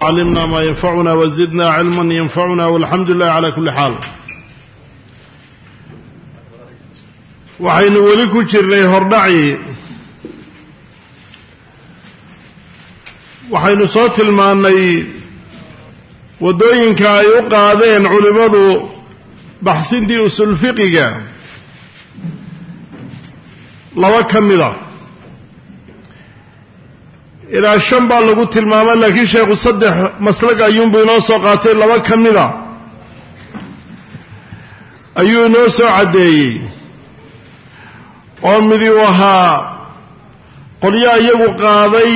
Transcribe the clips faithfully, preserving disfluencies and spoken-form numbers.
علمنا ما ينفعنا وزدنا علما ينفعنا والحمد لله على كل حال. waxaynu weli ku jirnay hordhaci waxaynu soo tilmaanay wadooyinka ay u qaadeen culimadu baxsintii usul fiqiga laba kamida ilaa shan baa lagu tilmaamay laakiin sheekhu saddex maslag ayuunbu inoo soo qaatay laba kamida ayuu inoo soo caddeeyey oo midi u ahaa qolyaha iyagu qaaday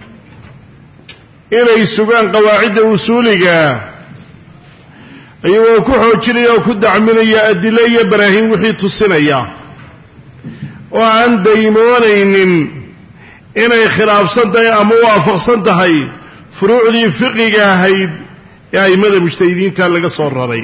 inay sugaan qawaacidda usuuliga iyagoo ku xoojinaya oo ku dacminaya adilo iyo baraahin wixii tusinaya oo aan daymoonaynin inay khilaafsan tahay ama waafaqsan tahay furuucdii fiqiga ahayd ee a'immada mujtahidiinta laga soo raray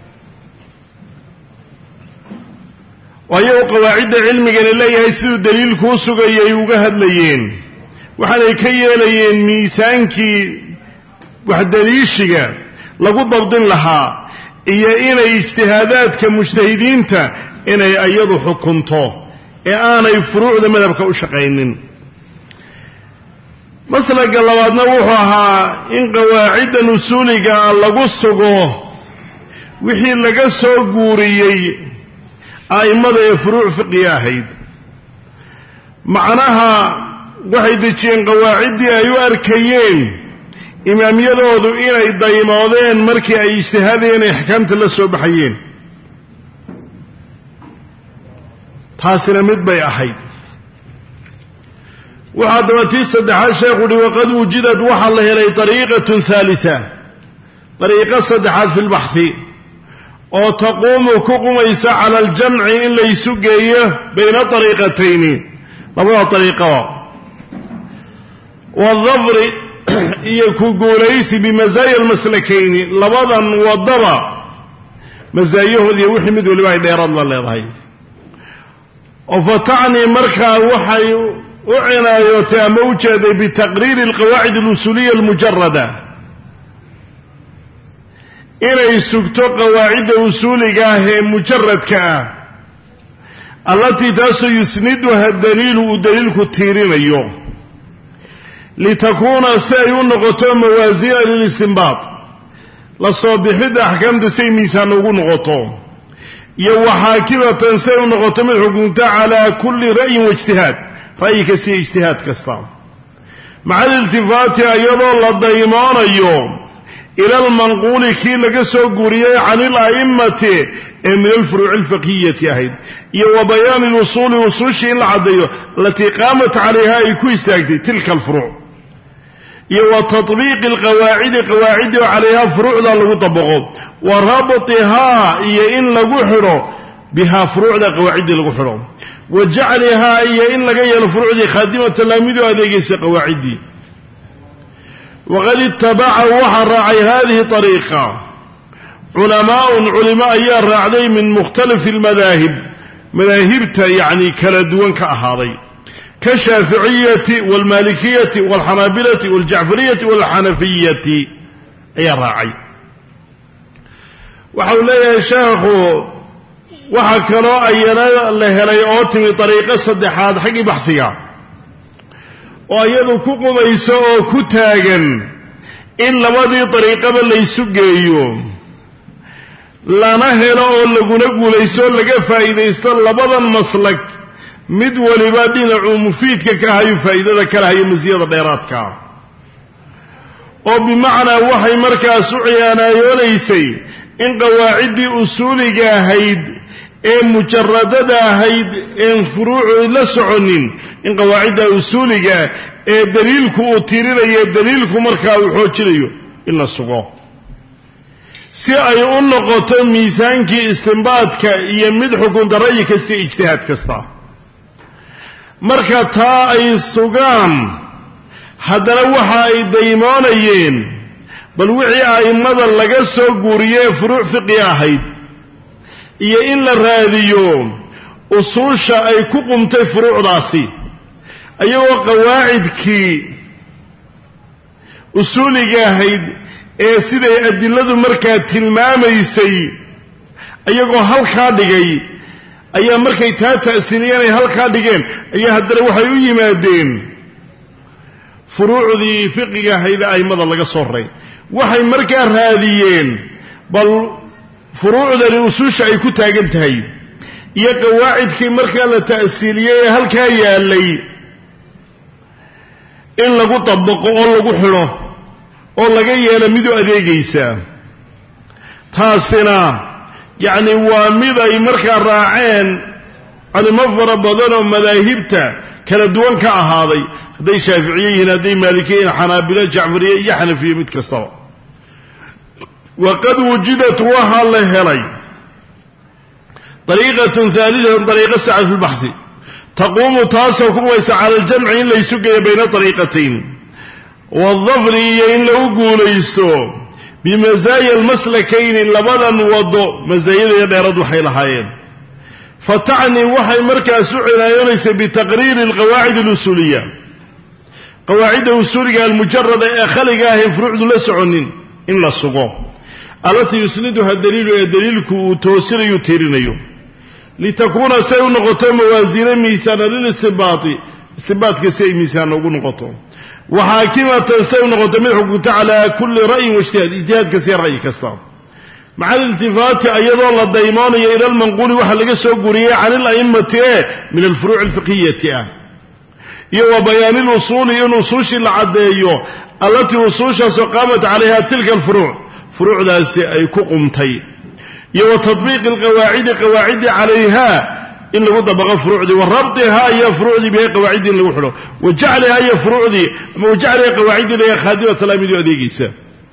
waayo qawaacidda cilmigani leeyahay siduu daliilkuu sugayay uga hadlayeen waxaanay ka yeelayeen miisaankii waxdaliishiga lagu dabdin lahaa iyo inay ijtihaadaadka mujtahidiinta inay iyadu xukunto ee aanay furuucda madhabka u shaqaynin. maslaga labaadna wuxuu ahaa in qawaaciddan usuuliga lagu sugo wixii laga soo guuriyey a'immada ee furuuc fiqiga ahayd macnaha waxay dejiyeen qawaaciddii ay u arkayeen imaamyadoodu inay daymoodeen markii ay ijtihaadayeen ay axkaamta la soo baxayeen. taasina mid bay ahayd. waxaa daba tii saddexaad sheekhu uhi waqad wujidad waxaa la helay ariiqatun haalita ariiqo saddexaad fi lbaxhi oo taquumu ku qumaysa cala aljamci in laysu geeyo bayna ariiqatayni labada ariiqo waaldafri iyo ku guulaysi bimasaaya almaslakayni labadan wadaba masaayahood iyo wixii mid waliba ay dheeraad la leedahay oo fatacnii markaa waxay u cinaayootay ama u jeeday bitaqriiri alqawaacid alusuuliya almujarada inay sugto qawaacidda usuuliga ah ee mujaradka ah allatii taasoo yusniduha daliilu uu daliilku tiirinayo litakuuna si ay u noqoto mawaasiina lilistinbaad la soo bixidda axkaamta si ay miisaan ugu noqoto iyo waxaakimatan si ay u noqoto mid xukunta calaa kulli ra'yin waijtihaad ra'yi kasta iyo ijtihaad kasta maca aliltifaati iyadoo la daymoonayo ila almanquuli kii laga soo guuriyey can ila'immati ee min alfuruuci alfiqhiyati ahayd iyo wa bayaani lusuuli usuushii in la caddeeyo alatii qaamat calayha ay ku istaagtay tilka alfuruuc iyo wa tatbiiqi alqawaacidi qawaacidii oo calayhaa furuucda lagu dabaqo wa rabtihaa iyo in lagu xidho bihaa furuucda qawaaciddii lagu xidho wa jaclihaa iyo in laga yeelo furuucdii khaadimatan laamidu adeegaysa qawaaciddii. waqad itabaca waxaa raacay hadihi ariiqa culamaaun culimo ayaa raacday min mukhtalifi almadaahib madaahibta yacni kala duwan ka ahaaday kashaaficiyati waalmaalikiyati waalxanaabilati waaljacfariyati waalxanafiyati ayaa raacay. waxa uu leeyahay sheekhu waxaa kaloo ayana la helay oo timi ariiqo saddexaad xaggii baxhiga oo iyadu ku qubayso oo ku taagan in labadii dariiqaba laysu geeyo lana helo oo laguna guulayso laga faa'iidaysto labadan maslag mid waliba dhinacuu mufiidka ka hayo faa'iidada kala hayo masiyada dheeraadka oo bimacnaa waxay markaas u ciyaanayoonaysay in qawaaciddii usuuliga ahayd ee mujaradada ahayd een furuucu la soconin in qawaacidda usuuliga ee daliilku uu tiirinayo daliilku markaa uu xoojinayo in la sugo si ay u noqoto miisaankii istinbaadka iyo mid xukunta ra'yi kasta ijtihaad kasta. marka taa ay sugaan haddana waxa ay daymoonayeen bal wixii a'immada laga soo guuriyey furuuc fiqi ahayd iyo in la raadiyo usuusha ay ku qumtay furuucdaasi ayagoo qawaacidkii usuuliga ahayd ee siday adiladu markaa tilmaamaysay iyagoo halkaa dhigay ayaa markay taa ta'siiliyeen ay halkaa dhigeen ayaa haddana waxay u yimaadeen furuucdii fiqiga ahayd a'immada laga soo raray waxay markaa raadiyeen bal furuucdani usuusha ay ku taagan tahay iyo qawaacidkii markaa la ta'siiliyey ee halkaa yaallay in lagu dabaqo oo lagu xidho oo laga yeelo mid u adeegaysa taasina yacni waa mid ay markaa raaceen culimo fara badan oo madaahibta kala duwan ka ahaaday hadday shaaficiye yihiin hadday maalikiye yihiin xanaabilo jacfariye iyo xanafiye mid kastaba waqad wujidat waxaa la helay dariiqatun haalidatan dariiqa saca fi lbaxsi taquumu taasoo ku qumaysa cala aljamci in laysu geeyo bayna dariiqatayn waaldafri iyo in lagu guulaysto bimasaaya almaslakayni labadan wado masaayada iyo dheerad waxay lahaayeen fatacni waxay markaas u cinaayoonaysa bitaqriiri alqawaacid alusuuliya qawaacidda usuuliga almujarada ee khaliga ahayn furuucdu la soconin in la sugo allatii yusniduha daliilu ee daliilku uu toosinayu tiirinayo litakuuna say u noqoto mawaasiina miisaana lilistibaati istibaadka si ay miisaana ugu noqoto waxaakimatan say u noqoto mid xukunta calaa kulli ra'yin waijtihaad ijtihaadka si ra'yi kasta maca alintifaati iyadoo la daymoonayo ila almanquuli waxa laga soo guriyey can ila'immati ee min alfuruuci alfiqhiyati ah iyo wa bayaani lusuuli in usuushii la caddeeyo allatii usuushaasoo qaamat calayha tilka alfuruuc furuucdaasi ay ku qumtay iyo wa tatbiiqi alqawaacidi qawaacidii calayha in lagu dabaqo furuucdii wa rabdihaa iyo furuucdii bihay qawaaciddii in lagu xidho wa jaclihaa iyo furuucdii ama wa jacliha qawaaciddii laga khaadimata laamidu adeegaysa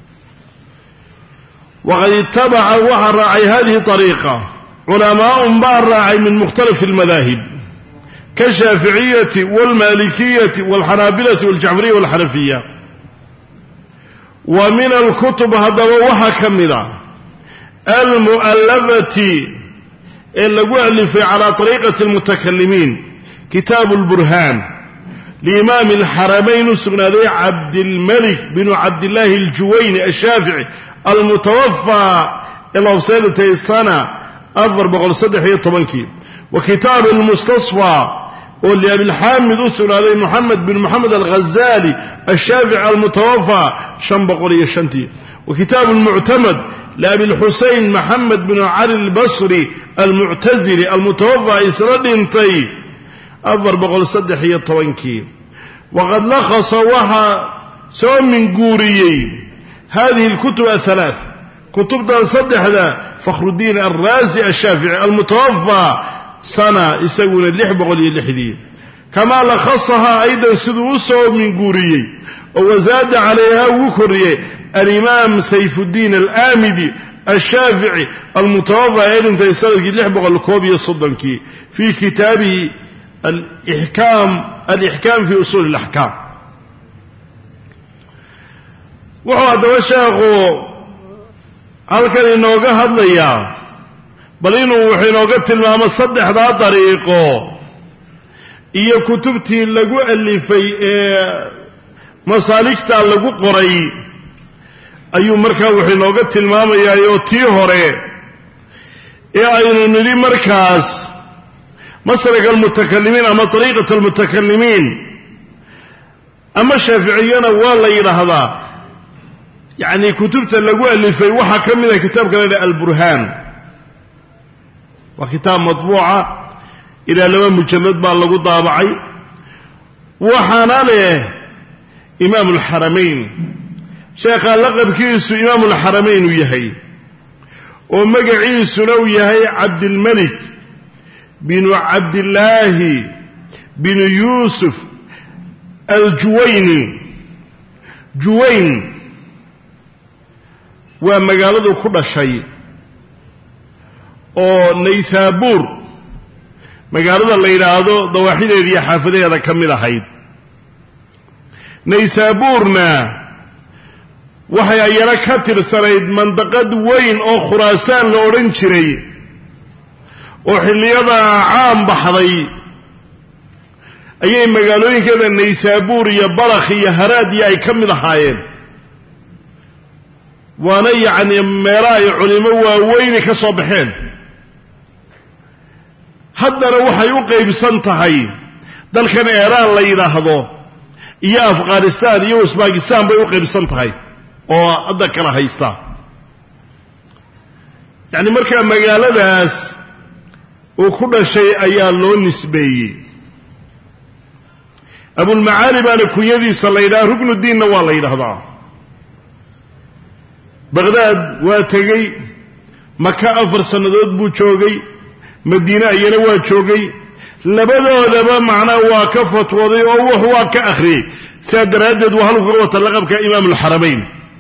waqad itabaca waxaa raacay hadihi ariiqa culamaa'un baa raacay min mukhtalifi almadaahib kaashaaficiyati waalmaalikiyati waalxanaabilati waljacfariya waalxanafiya wa min alkutub haddaba waxaa ka mida almu'allafati ee lagu alifay calaa ariiqati almutakalimiin kitaabu lburhaan liimaami alxaramayn u sugnaaday cabdilmalik binu cabdillaahi aljuwayni ashaafici almutawafaa ilobseedatay sana afar boqol saddex iyo tobankii wa kitaabu almustasfaa oo liabilxaamid u sugnaaday moxamed bin moxamed alghazaali ashaafici almutawafaa shan boqol iyo shantii wa kitaabu almuctamad liabilxuseyn maxamed binu cali albasri almuctazili almutawafaa isla dhintay afar boqol saddex iyo tobankii waqad lakhasa waxaa soo minguuriyey hadihi alkutub ahalaath kutubtan saddexda fakhrudiin alraazi ashaafici almutawafaa sana isaguna lix boqol iyo lixdii kamaa lakhasahaa aydan siduu u soo minguuriyey oo wasaada calayha ugu koriyey alimaam sayfuddiin alaamidi ashaafici almutawafaa ee dhintay sanadkii lix boqol koob iyo soddonkii fii kitaabihi alixkaam alixkaam fii usuuli alaxkaam wuxuu haddaba sheekhu halkan inooga hadlayaa bal inuu wuxuu inooga tilmaamo saddexdaa dariiqo iyo kutubtii lagu alifay ee masaaligtaa lagu qoray ayuu markaa wuxuu inooga tilmaamayaa oo tii hore ee aynu nidhi markaas maslaka almutakalimiin ama ariiqata almutakalimiin ama shaaficiyana waa la yidhaahdaa yacni kutubta lagu alifay waxaa ka mid a kitaabka la yidhaha alburhaan waa kitaab matbuuca ilaa laba mujallad baa lagu daabacay waxaana leh imaamu alxaramayn sheekhaa laqabkiisu imaamu alxaramayn uu yahay oo magaciisuna uu yahay cabdilmalik binu cabdillaahi binu yuusuf aljuwayni juwayn waa magaaladu ku dhashay oo naysaabuur magaalada la yidhaahdo dawaaxideeda iyo xaafadeeda ka mid ahayd naysaabuurna waxay ayana ka tirsanayd mandaqad weyn oo khuraasaan la odhan jiray oo xilliyada caam baxday ayay magaalooyinkeeda naysaabuur iyo balakh iyo haraad iyo ay ka mid ahaayeen waana yacni meelaha ay culimo waaweyni ka soo baxeen haddana waxay u qaybsan tahay dalkan eeraan la yidhaahdo iyo afghanistan iyo usbakistan bay u qaybsan tahay oo hadda kala haysta yacni markaa magaaladaas uu ku dhashay ayaa loo nisbeeyey abulmacaali baana kunyadiisa la yidhaha ruknuddiinna waa la yidhaahdaa baqhdaad waa tegey maka afar sannadood buu joogay madiine ayana waa joogay labadoodaba macnaa waa ka fatwooday oo wax waa ka akhriyey sidaa daraaddeed waa halku ka wata laqabka imaam alxaramayn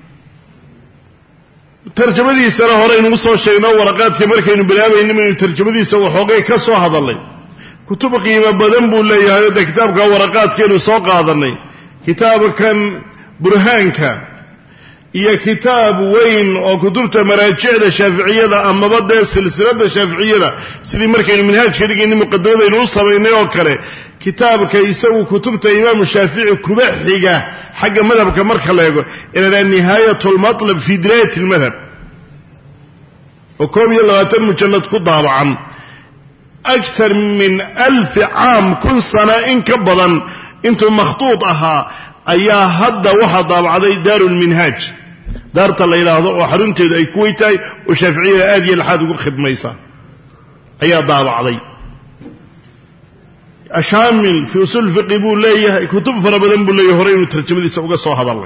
tarjamadiisana horeynu soo sheegno waraqaadka markaynu bilaabayno inaynu tarjamadiisa waxoogay ka soo hadalnay kutub qiimo badan buu leeyahay oo kitaabka waraqaadkeenu soo qaadanay kitaabkan burhaanka iyo kitaab weyn oo kutubta maraajicda shaaficiyada amaba dee silsilada shaaficiyada sidii markaynu minhaajka dhigayna muqadamadaynu u samaynay oo kale kitaabka isagu kutubta imaamu shaafici kuba xiga xagga madhabka marka la eego ilaa nihaayat lmatlab fi dirayat lmadhab oo koob iyo labaatan mujallad ku daabacan aktar min alfi caam kun sana in ka badan intuu makhtuud ahaa ayaa hadda waxaa daabacday daarulminhaaj daarta la yidhaahdo oo xarunteedu ay kuway tahay oo shaaficiyada aad iyo laxaad ugu khidmaysa ayaa daabacday ashaamil fi usul fiqi buu leeyahay kutub fara badan buu leeyahay horey inuu tarjamadiisa uga soo hadalay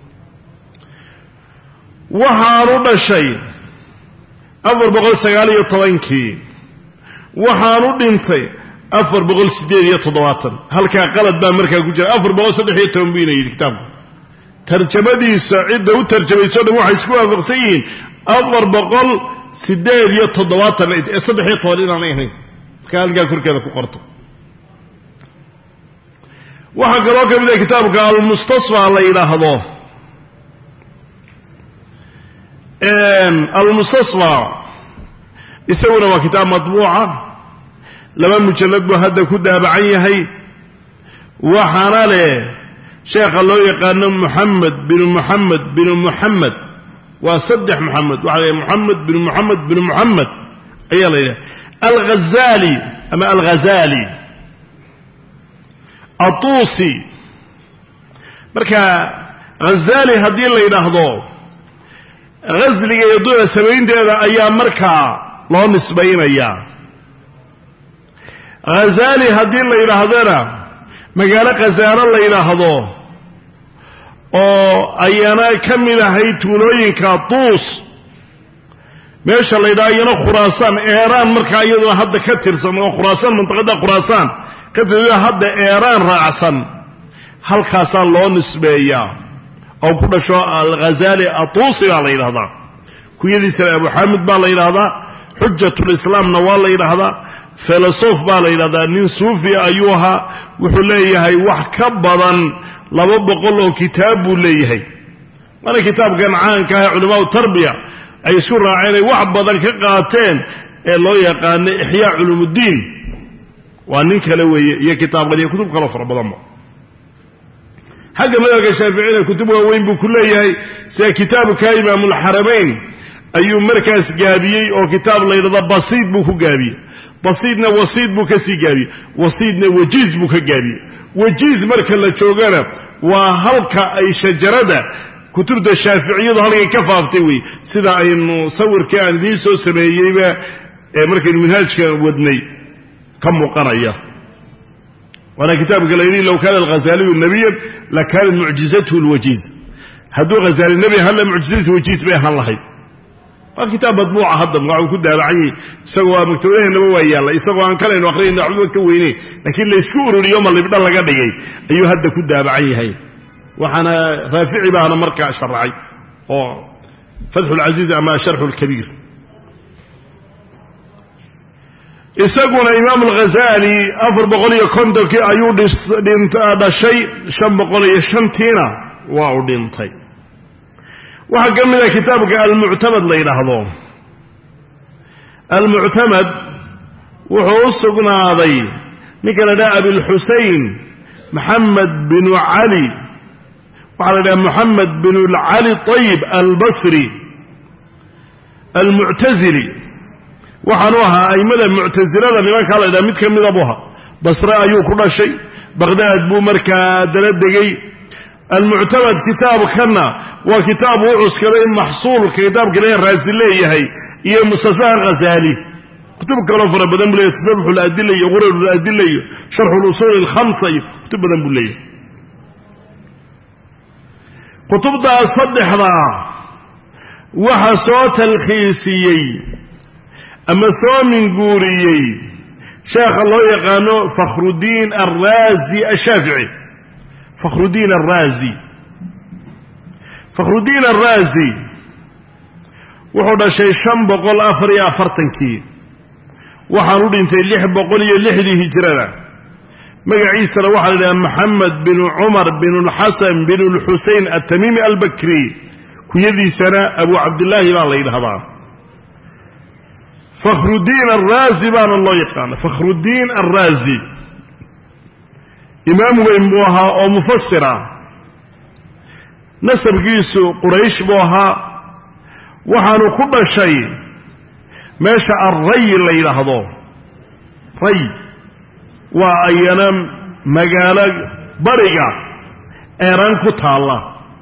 waxaanu dhashay afar boqol sagaal iyo tobankii waxaanu dhintay afar boqol siddeed iyo toddobaatan halkaa qalad baa markaa ku jira afar boqol saddex iyo toban buu ina yidhi kitaabku tarjamadiisa cidda u tarjamayso dhan waxay isku waafaqsan yihiin afar boqol siddeed iyo toddobaatan ee saddex iyo toban inaanay ahayn markaa halkaa korkeeda ku qorto waxaa kaloo ka mid ah kitaabka almustasfa la yidhaahdo almustasfa isaguna waa kitaab matbuuca laba mujallad buu hadda ku daabacan yahay waxaana leh sheekha loo yaqaano moxamed binu moxamed binu moxamed waa saddex moxamed waxa la moxamed binu moxamed binu moxamed ayaa la yidhaha alghazali ama alghazali atuusi marka ghazali haddii la yidhaahdo ghasliga iyo dua samaynteeda ayaa markaa loo nisbaynayaa ghazali haddii la yidhaahdana magaalo khazaalo la yidhaahdo oo ayana ka mid ahay tuulooyinka tuus meesha la yidhaha iyana khuraasaan eeraan markaa iyaduna hadda ka tirsan oo khuraasaan mantaqada khuraasaan ka tirsan hadda eeraan raacsan halkaasaa loo nisbeeyaa oo ku dhasho alghazali atuusi baa la yidhahdaa kuyadiisana abu xaamid baa la yidhahdaa xujatulislaamna waa la yidhaahdaa filosof baa la yidhahdaa nin suufiya ayuu ahaa wuxuu leeyahay wax ka badan laba boqol oo kitaab buu leeyahay waana kitaabkan caanka ah culamaau tarbiya ay isu raaceen ay wax badan ka qaateen ee loo yaqaano ixyaa culuumuddiin waa nin kale weeye iyo kitaabkan iyo kutub kaloo fara badanba xagga madhabka shaaficina kutub waaweyn buu ku leeyahay sida kitaabka imaamulxaramayn ayuu markaas gaabiyey oo kitaab la yidhahdo basiid buu ku gaabiyey basiidna wasiid buu ka sii gaabiyey wasiidna wajiiz buu ka gaabiyey wajiiz marka la joogana waa halka ay shajarada kutubta shaaficiyadu halkay ka faaftay wey sida aynu sawirkii aan idiin soo sameeyeyba ee markaynu minhaajka wadnay ka muuqanaya waana kitaabka la yidhi low kaana alghazaliyu nabiyan lakaanat mucjizathu lwajiiz hadduu ghazaali nebi ahaan la mucjizadiisa wajiiz bay ahaan lahayd waa kitaab madbuuca hadda magacuu ku daabacan yahay isagoo waa maktabadaheennaba waa yaalla isagoo aan kalaynu akrinayno waxbaba ka weyneyn laakiin laysku ururiyo ma libdha laga dhigay ayuu hadda ku daabacan yahay waxaana raafici baana markaa sharacay oo fatxulcasiiz ama sharxu lkabiir isaguna imaam alghazali afar boqol iyo kontonkii ayuu dhashay shan boqol iyo shantiina waa u dhintay waxaa ka mid ah kitaabka almuctamad la yidhaahdo almuctamad wuxuu u sugnaaday ninka la dhaha abilxusein maxamed binu cali وعلى محمد بن العلي الطيب البصري المعتزلي وحنوها أي مدى المعتزلة لما كان إذا متك من أبوها بصرى أيو كل شيء بغداد بومركا دلدقي المعتمد كتاب كنا وكتاب عسكري محصول كتاب كنا الرازلية هي هي مصطفى غزالي كتب كلام فرا بدن بلي تسبح الأدلة يغرر الأدلة شرح الأصول الخمسة كتب بدن بلي كتب دا صدح ذا وحصوت الخيسيي أما سوى من قوريي شيخ الله يقانو فخر الدين الرازي الشافعي فخر الدين الرازي فخر الدين الرازي وحودا شيء شنب قول أفريا فرتنكي وحارود انت اللي حب قول يلحدي هجرنا مقع عيسى لوحد محمد بن عمر بن الحسن بن الحسين التميمي البكري كيذي سنة أبو عبد الله ما الله يلهضان فخر الدين الرازي بان الله يقال فخر الدين الرازي إمام وإمبوها أو مفسرة نسب قيسو قريش بوها وحانو كل شيء ماشا الري اللي يلهضو ري وأينا مقالة برقة إيران كتالة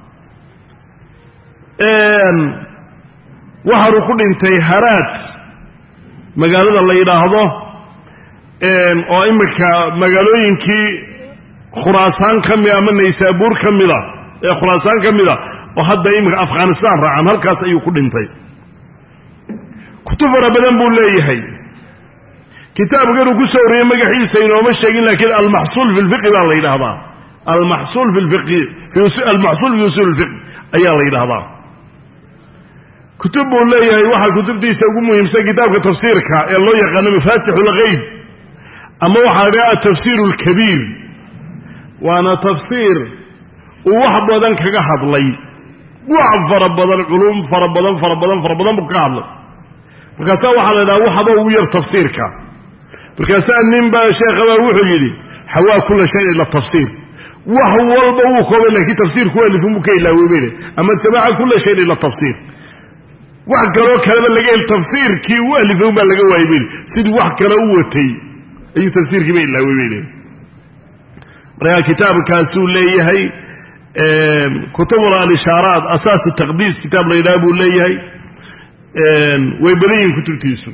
إن وحانو كل انتهارات magaalada la yiraahdo een oo imika magaalooyinkii Khuraasaan kamid ama Naysaabuur kamida ee Khuraasaan kamida oo hadda imika Afghanistan raacan halkaas ayuu ku dhintay kutub badan buu leeyahay kitaabkan uu ku soo wariyay magaciisa inoo sheegin laakiin al-mahsul fi al-fiqh la yiraahdaa al-mahsul fi al-fiqh fi al-mahsul fi usul al-fiqh ayaa la yiraahdaa كتب الله واحد كتب دي سووا مهم كتاب تفسير كا الله يقال مفاتيح الغيب أما واحد التفسير الكبير وأنا تفسير وواحد بدن كجحد لي واحد فرب بدن علوم فرب بدن فرب بدن فرب بدن بكامل فكذا واحد لا واحد وير تفسير كا فكذا نيم بقى شيخ روح يجي حوا كل شيء إلا التفسير وهو البوق ولا كي تفسير هو اللي في مكي لا وبينه أما تبع كل شيء إلا التفسير wax kale kale laga tafsiirkii waalifay baa laga waayay sidii wax kale u watay ay tafsiirkii bay la weeyeen marka kitaabkaas uu leeyahay ee kutub al-ishaaraat asaas at-taqdiis kitaab la yiraahdo leeyahay ee way badan kutubtiisu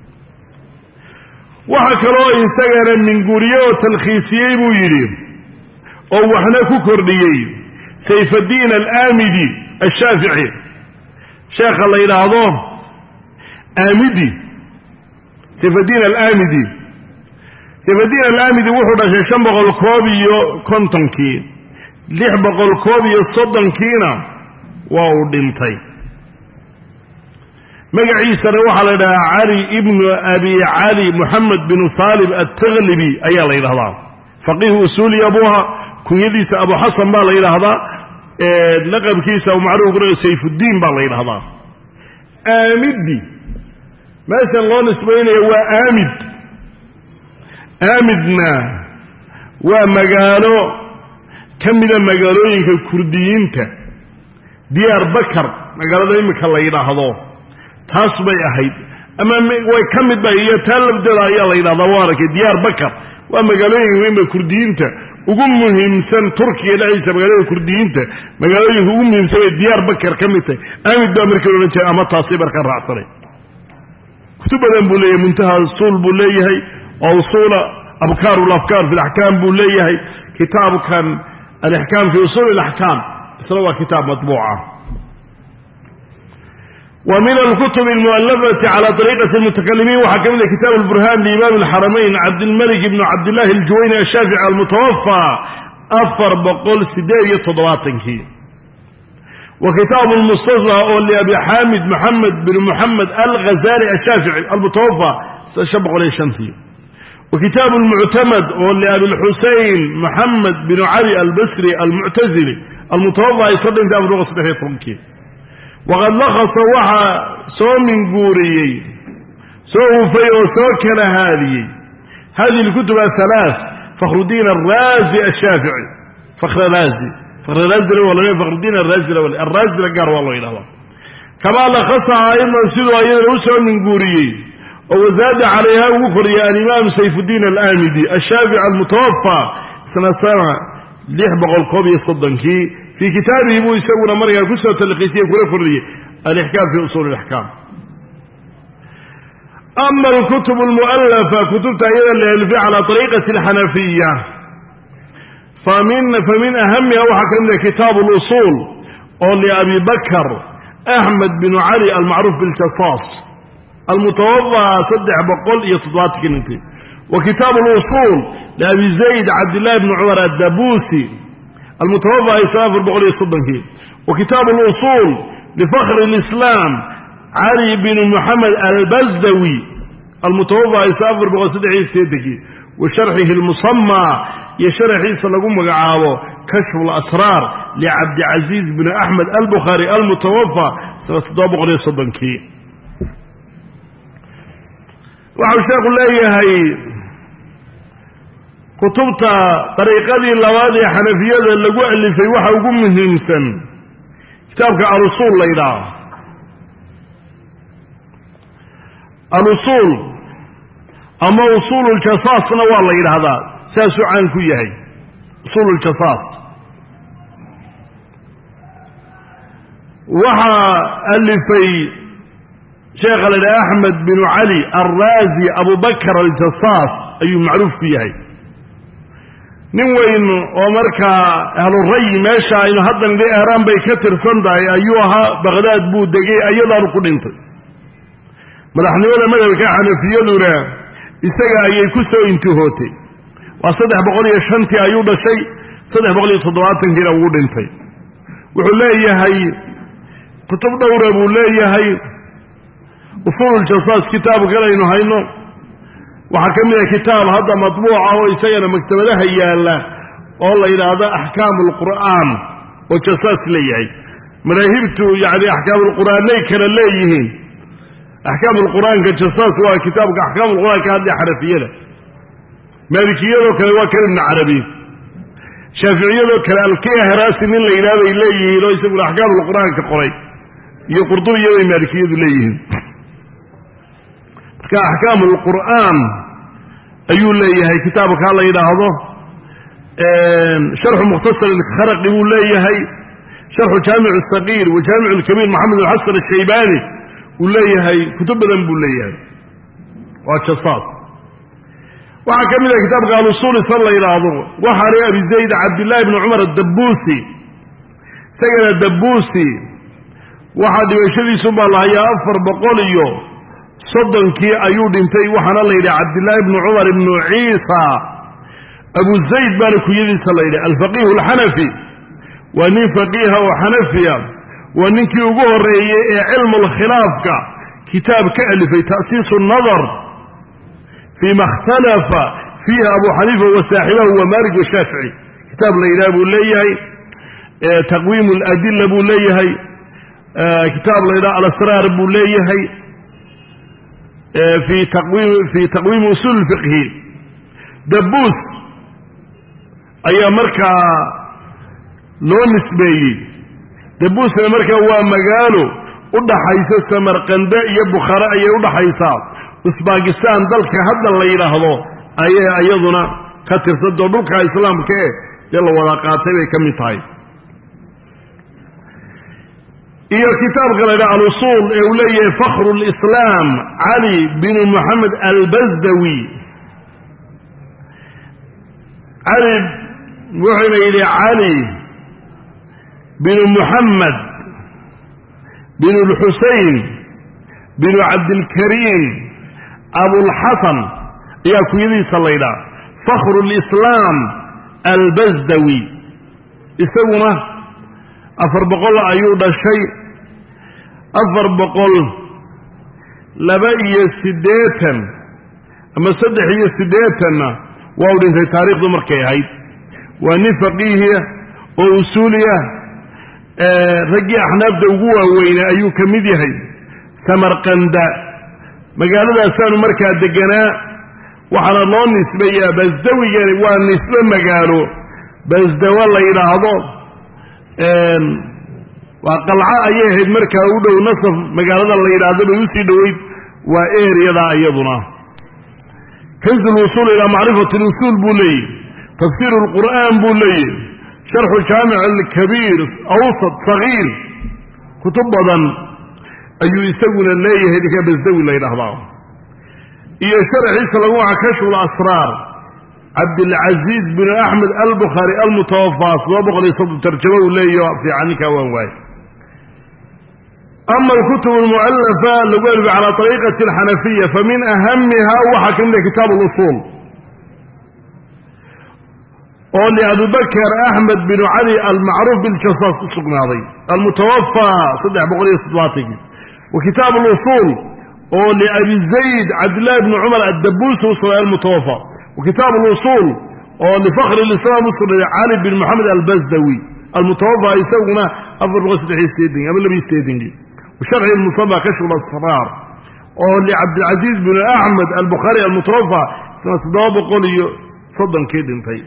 waxa kale oo isagana min guriyo talkhiisiyay buu yiri oo waxna ku kordhiyay sayfuddin al-amidi al-shafi'i شيخ الله يلاحظه آمدي سيف الدين الآمدي سيف الدين الآمدي وحو دا شيشان بقى الكوبي كنتن كي ليح بقى الكوبي صدن كينا واو دمتي مقع عيسى روح على علي ابن أبي علي محمد بن صالب التغلبي أي الله يلاحظه فقيه أسولي أبوها كن يديس أبو حسن با الله يلاحظه لقب كيسا ومعروف قرأ سيف الدين بالله يرهضا آمدي مثلا الله نسبين هو آمد آمدنا ومقالو كم من المقالوين كالكرديين ديار بكر مقالو دائما كالله يرهضا تصبي أحيد أما ويكمد بها يتالب دلائي الله يرهضا وارك ديار بكر ومقالوين وين كالكرديين ugu muhiimsan Turkiga dhaysa magaalada Kurdiyiinta magaalooyinka ugu muhiimsan ee diyaar Bakar kamid ah amid baa markii la jeeyo ama taasibar ka raacsanay kutubadan buu leeyahay muntaha usul buu leeyahay oo usula abkar wal afkar fi al-ahkam buu leeyahay kitaabkan al-ahkam fi usul al-ahkam isla kitab matbuuca ومن الكتب المؤلفة على طريقة المتكلمين وحكم كتاب البرهان لإمام الحرمين عبد الملك بن عبد الله الجويني الشافعي المتوفى أفر بقول سديرية تضواتنك وكتاب المستصفى لأبي حامد محمد بن محمد الغزالي الشافعي المتوفى سشبق عليه الشمسي وكتاب المعتمد لأبي الحسين محمد بن علي البصري المعتزلي المتوفى يصدق دام رغس بحيث رمكي وقد لخص وحا سو من قوريي سو في وسوكن هذه هذه الكتب الثلاث فخر الدين الرازي الشافعي فخر الرازي فالرازل ولا فخر الدين الرازل ولا الرازل قار والله إلى الله كما لخصها أيضا سيدوا أيضا وسع من قوريه وزاد عليها وقري الإمام سيف الدين الآمدي الشافعي المتوفى سنة سنة ليحبق القوبي الصدنكي في كتابه بو يسونا مريا كسوة القيسية كل فرية الإحكام في أصول الإحكام. أما الكتب المؤلفة كتب أيضا لألفة على طريقة الحنفية فمن فمن أهمها وحكم كتاب الأصول لأبي بكر أحمد بن علي المعروف بالجصاص المتوضع صدح بقول يصدوات كنتي وكتاب الأصول لأبي زيد عبد الله بن عمر الدبوسي المتوضع يسافر بقول يصدق وكتاب الأصول لفخر الإسلام علي بن محمد البزدوي المتوضع يسافر بقول صدح يصدق وشرحه المصمى يشرح يصلقون مقعاوه كشف الأسرار لعبد عزيز بن أحمد البخاري المتوفى سنصدق بقول يصدق وحو الشيخ الله هي كتبت طريقة اللوادي حنفية اللي قوة في وحا وقوم من الإنسان كتابك الأصول ليلا الأصول أما أصول الجصاص نوال ليلا هذا ساسو عن كيهي أصول الجصاص وحا اللي في شيخ لنا أحمد بن علي الرازي أبو بكر الجصاص أي معروف فيها نوين ومركا أهل الري ماشا إنه هذا اللي أهرام بيكتر صندع أيها بغداد بود دقي أيضا ركض انت ملحني ولا ملك حنفية لنا إساقا أي كسو انتهوتي وصدح بقولي الشنتي أيودا شيء صدح بقولي صدوات كده وود انت وحلاه هي كتب دورة بولاه هي أصول الجصاص كتاب كلا إنه هينو وحكمنا كتاب هذا مطبوع أو يسينا مكتب له يالا والله إلى هذا أحكام القرآن وجصاص ليهي مراهبته يعني أحكام القرآن لي كان ليهين أحكام القرآن كجصاص هو كتاب أحكام القرآن كهذه حرفية له مالكية له كلا كلمة عربي شافعية له كلا الكيه راسي من ليلة ليه لو يسمون أحكام القرآن كقري يقرطوا يوي مالكية ليهين كأحكام القرآن أيقول لي هي كتابك الله يلاحظه شرح مختصر الخرق يقول لي هي شرح جامع الصغير وجامع الكبير محمد الحسن الشيباني يقول لي هي كتب لهم يقول لي هي واتشصاص وحكم لي كتابك على الأصول صلى يلاحظه وحري أبي زيد عبد الله بن عمر الدبوسي سجن الدبوسي واحد يشري سبحان الله يا أفر بقوليه صدنكي أيود انتي وحنا الله إلى عبد الله بن عمر بن عيسى أبو زيد بارك يدي صلى الله عليه الفقيه الحنفي ونين فقيه وحنفيا وننكي وقهر علم الخلاف كتاب كألف تأسيس النظر فيما اختلف فيها أبو حنيفة وساحبه ومالك والشافعي كتاب ليلى أبو ليهي تقويم الأدلة أبو ليهي كتاب ليلى الأسرار أبو ليهي في تقويم في تقويم أصول الفقه دبوس أي مركا لون نسبي دبوس المركا هو مجاله وده حيث سمرقند يا بخارى أي وده حيث أسباقستان ذلك هذا اللي يلاحظه أي أيضنا كتر صدق دولك إسلام كه يلا ولا قاتل كم يطاي إيه كتاب قال على الأصول أولي فخر الإسلام علي بن محمد البزدوي علي وحنا إلى علي بن محمد بن الحسين بن عبد الكريم أبو الحسن يا كويدي صلى الله فخر الإسلام البزدوي يسوونه أفر بقول أيودا الشيء أفر بقول لبئي سديتا أما صدح هي سديتا وأولين في تاريخ دمر كيهيد ونفقيه وأصوليه آه رجع أحناف دوقوها وين أيو كميديهي سمرقند مقالة أسان مركا دقناء وحنا الله نسبية بزدوي يعني وان نسبة مقالو بزدو الله إلى هذا وقلعة أيه مركا أودا ونصف مقالة الله يرادب يسي دويد وإيريدا أيضنا كنز الوصول إلى معرفة الوصول بولي تفسير القرآن بولي شرح الجامع الكبير أوسط صغير كتب بضن أيو يستوون اللي هذيك بزدوي اللي يرهبهم إيه شرح يسلموا كشف الأسرار عبد العزيز بن أحمد البخاري المتوفى وابغى يصب ترجمه اللي في عنك وانواي أما الكتب المؤلفة اللي على طريقة الحنفية فمن أهمها وحكم كتاب الأصول قال أبو بكر أحمد بن علي المعروف بالقصص السقناضي المتوفى صدق بقولي صدواتك وكتاب الأصول قال أبي زيد عبد الله بن عمر الدبوس وصل المتوفى وكتاب الأصول قال لفخر الإسلام وصل علي بن محمد البزدوي المتوفى يسونا أفضل غسل حيستيدين قبل ما يستيدين وشرح المصطفى كشف الأسرار قال لعبد العزيز بن أحمد البخاري المتوفى سنة تضابق قولي صدا كيدين طيب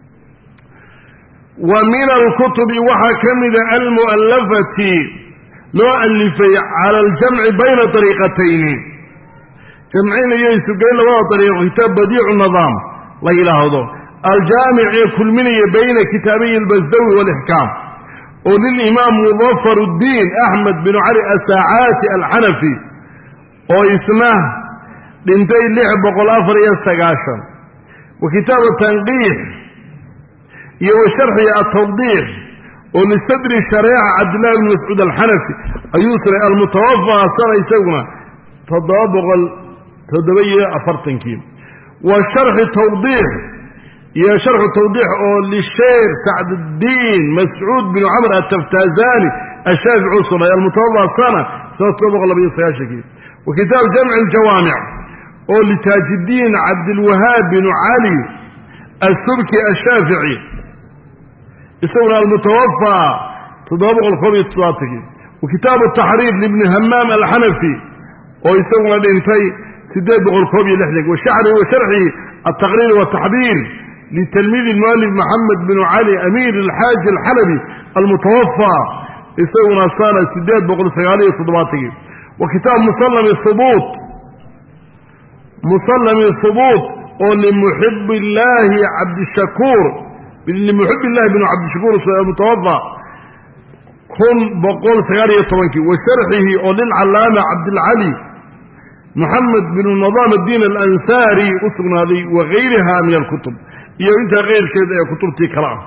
ومن الكتب وحكمد المؤلفة لو ألفي على الجمع بين طريقتين جمعين يسجل له طريق كتاب بديع النظام لا إله إلا الجامع كل من بين كتابي البزدوي والإحكام وللإمام مظفر الدين أحمد بن علي الساعات الحنفي واسمه بنتي اللعب والأفر يستقاشا وكتاب التنقيح يوشرح التوضيح ولستدري شريعة عبد الله بن مسعود الحنفي أيسر المتوفى سنة يسونا تضابق تدبية أفرتنكين والشرح التوضيح يا شرح التوضيح للشيخ سعد الدين مسعود بن عمرو التفتازاني الشافعي صلى المتوفى سنة تطبق الله بيصياشك وكتاب جمع الجوامع لتاج الدين عبد الوهاب بن علي السبكي الشافعي يسونا المتوفى تضابق الخميس الصلاتك وكتاب التحريف لابن همام الحنفي ويسونا الانتي سداد الخميس لحلق وشعره وشرحه التقرير والتحبير للتلميذ المؤلف محمد بن علي أمير الحاج الحلبي المتوفى يسونا سنة سداد بقول سيالي صدباتك وكتاب مسلم الثبوت مسلم الثبوت ولمحب الله عبد الشكور لمحب الله بن عبد الشكور المتوفى كن بقول سيالي طبنك وشرحه وللعلامة عبد العلي محمد بن النظام الدين الأنساري أسرنا لي وغيرها من الكتب iyo inta qeyrkeeda ee kutubtii kala ah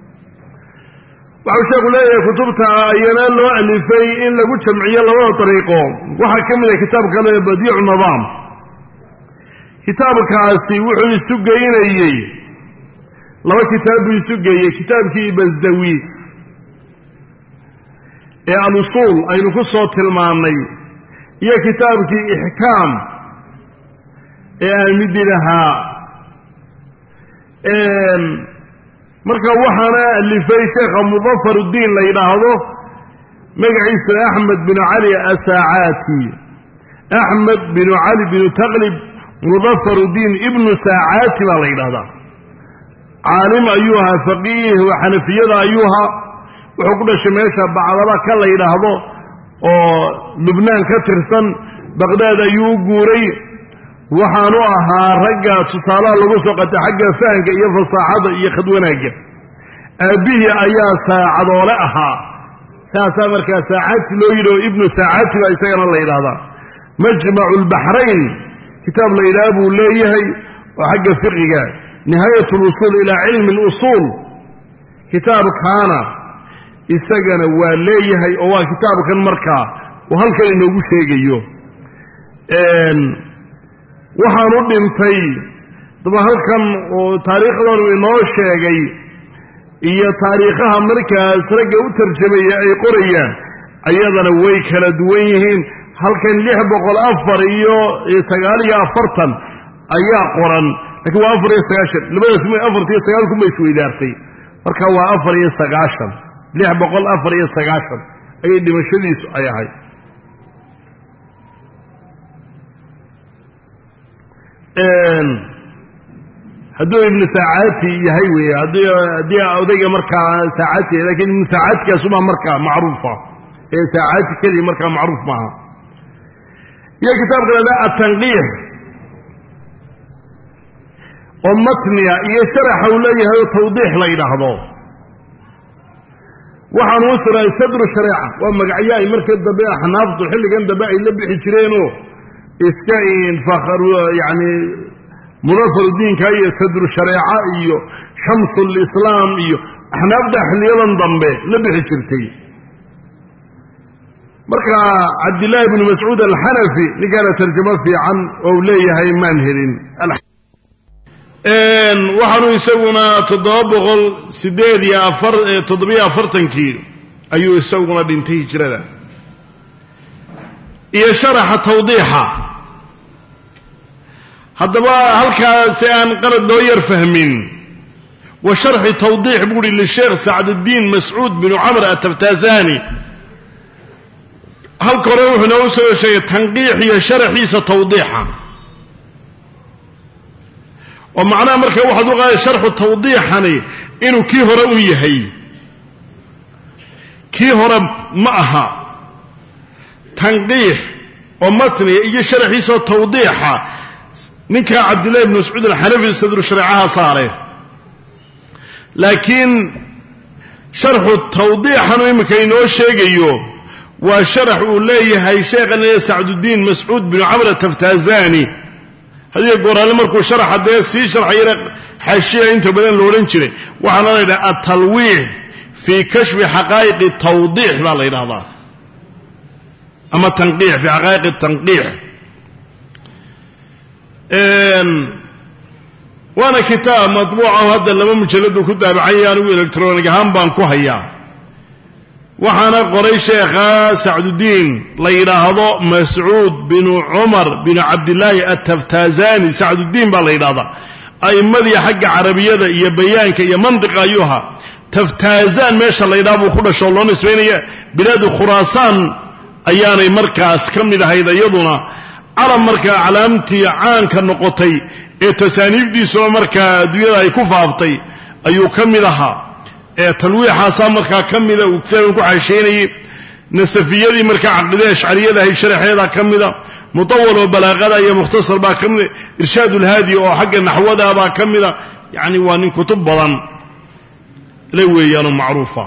waxa sheegu leeyahay kutubta ayana loo alifay in lagu jamciyo laba dariiqo waxa kamid ah kitaabka la badiicu nidaam kitaabkaasi wuxuu isu geeyay laba kitaab isu geeyay kitaabkii Bazdawi ee al-usul aynu ku soo tilmaanay iyo kitaabkii ihkaam ee amidilaha marka waxana alifay sheekh Mudaffar الدين la yiraahdo magaciisa Ahmed bin Ali as-Saa'ati Ahmed bin Ali bin Taghlib Mudaffar الدين ibn Saa'ati la yiraahdo عالم ayuha faqih wa hanafiyada ayuha wuxuu ku dhashay meesha bacdaba ka la yiraahdo oo Lubnaan ka tirsan Baghdad ayuu guuray waxaanu ahaa ragga tusaalaha lagu soo qatay xagga fahanka iyo fasaaxada iyo khadwanaaga abihi ayaa saacadoole ahaa saasa markaa saacati loo yiro ibnu saacati baa isagana la yiraahdaa majma'u al-bahrayn kitaab la yiraahdo leeyahay oo xagga fiqiga nihayatu al-usul ila ilm al-usul kitaab kaana isagana waa leeyahay oo waa kitaabkan markaa oo halkan inoogu sheegayo een waxaanu dhintay daba halkan oo taariikhdan inoo sheegay iyo taariikhaha markaas ragga u tarjumay ay qorayaan ayadana way kala duwan yihiin halkan lix boqol afar iyo sagaal iyo afartan ayaa qoran laakiin waa afar iyo sagaashan labadaas ma afar iyo sagaal kuma isweydaartay marka waa afar iyo sagaashan lix boqol afar iyo sagaashan ay dhimashadiisu ay ahayd hadduu ibnu saacaati yahay weeye haddii haddii odayga markaa saacaati laakiin ibnu saacaatkaasuma markaa macruufa ee saacaati keliya markaa macruuf maaha iyo kitaabka la yidhahdo atanqiix oo matniya iyo sharaxa uu leeyahay oo tawdiix la yidhaahdo waxaanu u tiray sadru shareeca waa magacyo ay markii dambe axnaaftu xilligan dambe ay la bixi jireenoo iska infakar yani mudafarudiinka iyo sadru shareeca iyo shamsulislaam iyo axnaafta xilliyadan dambe la bixi jirtay marka cabdillaahi bnu mascuud alxanafi ninkaana tarjamo fiican oo u leeyahay maan helin waxaanu isaguna toddoba boqol sideed iyo afar toddobiyo afartankii ayuu isaguna dhintay hijrada iyo sharaxa tawdiixa haddaba halkaasi aan qalad loo yar fahmin wa sharxi tawdiix buuhi lisheekh sacduddiin mascuud binu camr ataftazani halka hore wuxuu noogu soo sheegay tanqiix iyo sharaxiisa tawdiixa oo macnaha marka waxaad u qaaday sharxu tawdiixani inuu kii hore u yahay kii hore ma aha tanqiix oo matniga iyo sharaxiisoo tawdiixa ninkaa cabdillahi ibnu mascuud alxanafi sadru shareecaha saare laakiin sharxu tawdiixanu iminka inoo sheegayo waa sharax uu leeyahay sheekhan sacduddiin mascuud binu camr ataftazani hadiyo gooraale markuu sharaxa dee sii sharxayana xaashiya inta badan lo odhan jiray waxaana la yidhaha atalwiix fii kashfi xaqaa'iqi tawdiix baa la yidhahdaa ama tanqiix fii xaqaa'iqi tanqiix waana kitaab matbuucaho hadda laba mujalladuu ku daabacanya anigu electronic ahaan baan ku hayaa waxaana qoray sheekha sacduddiin la yidhaahdo mascuud binu cumar binu cabdillaahi ataftazani sacduddiin baa la yidhahdaa a'immadii xagga carabiyada iyo bayaanka iyo mantiqa ayuu ahaa taftazan meesha la yidhaha buu ku dhasho loo nisbaynaya bilaadu khuraasaan ayaanay markaas ka mid ahayd iyaduna calam markaa calaamtii caanka noqotay ee tasaaniifdiisuna markaa adduunyada ay ku faaftay ayuu ka mid ahaa ee talwiixaasaa markaa ka mida uu kitaabkan ku xaasheynayey nasafiyadii markaa caqidada ashcariyada ahay sharaxeeda ka mida mutawal oo balaaqada iyo mukhtasar baa ka mida irshaad ulhaadi oo xagga naxwada baa ka mida yacni waa nin kutub badan la weeyaanoo macruufa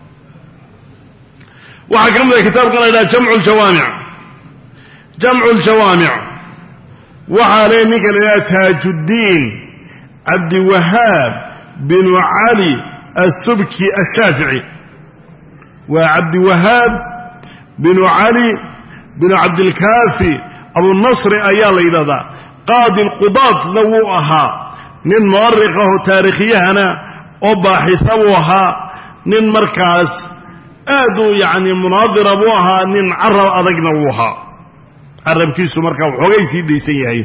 waxaa ka mida kitaabkan la yidhaha jamcu ljawaamic jamcu ljawaamic waxaa le ninka la yidhaha taajuddiin cabdiwahaab binu cali السبكي الشافعي وعبد وهاب بن علي بن عبد الكافي أبو النصر أيال إذا قاضي القضاة نوؤها من مؤرخه تاريخيهنا وباحثوها من مركز آدو يعني مناظر أبوها من عرب أذقنوها عرب كيسو مركز وحويتي دي سيئي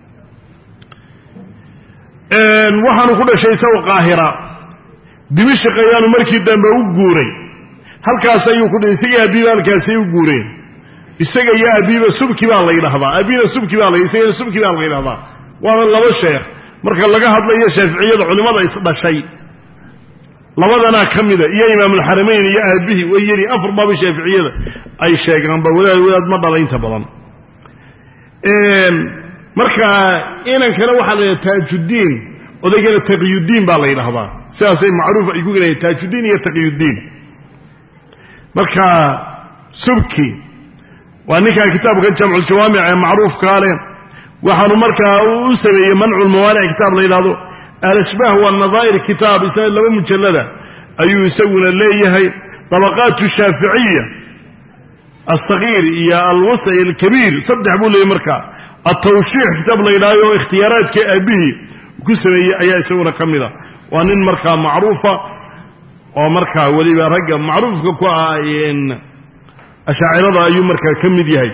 وحنو كل شيء سوى قاهرة dimashq ayaanu markii dambe u guuray halkaas ayuu ku dhintay abiiba halkaas ay u guureen isaga iyo abiiba subki baa la yiraahdaa abiiba subki baa la yiraahdaa subki baa la yiraahdaa waa laba sheekh marka laga hadlayo shaafiiciyada culimada is dhashay labadana kamida iyo imaam al-haramayn iyo aabihi way yiri afar baba shaafiiciyada ay sheegaan ba walaal walaad ma dhalaynta badan een marka inaan kale waxa la taajuddiin odayga taqiyuddin baa la yiraahdaa sidaasay macruuf ay ku galeeyay taajuddiin iyo taqiyuddin marka subki waa ninka kitaabka jamcu jawaamic ee macruufka ah waxaanu markaa u sameeyay mancu lmawaanic kitaab la yidhaahdo al-ashbaah wal-nadaa'ir kitaab isaga laba mujallada ayuu isaguna leeyahay tabaqaatu shaaficiya الصغير iyo alwasط الكبير saddex buu leeyahay markaa at-tawshiix kitaab la yidhaahdo ikhtiyaaraadka abihi ku sameeyay ayaa isaguna kamida waa nin markaa macruufa oo markaa waliba ragga macruufka ku ah in ashaacirada ayuu markaa ka mid yahay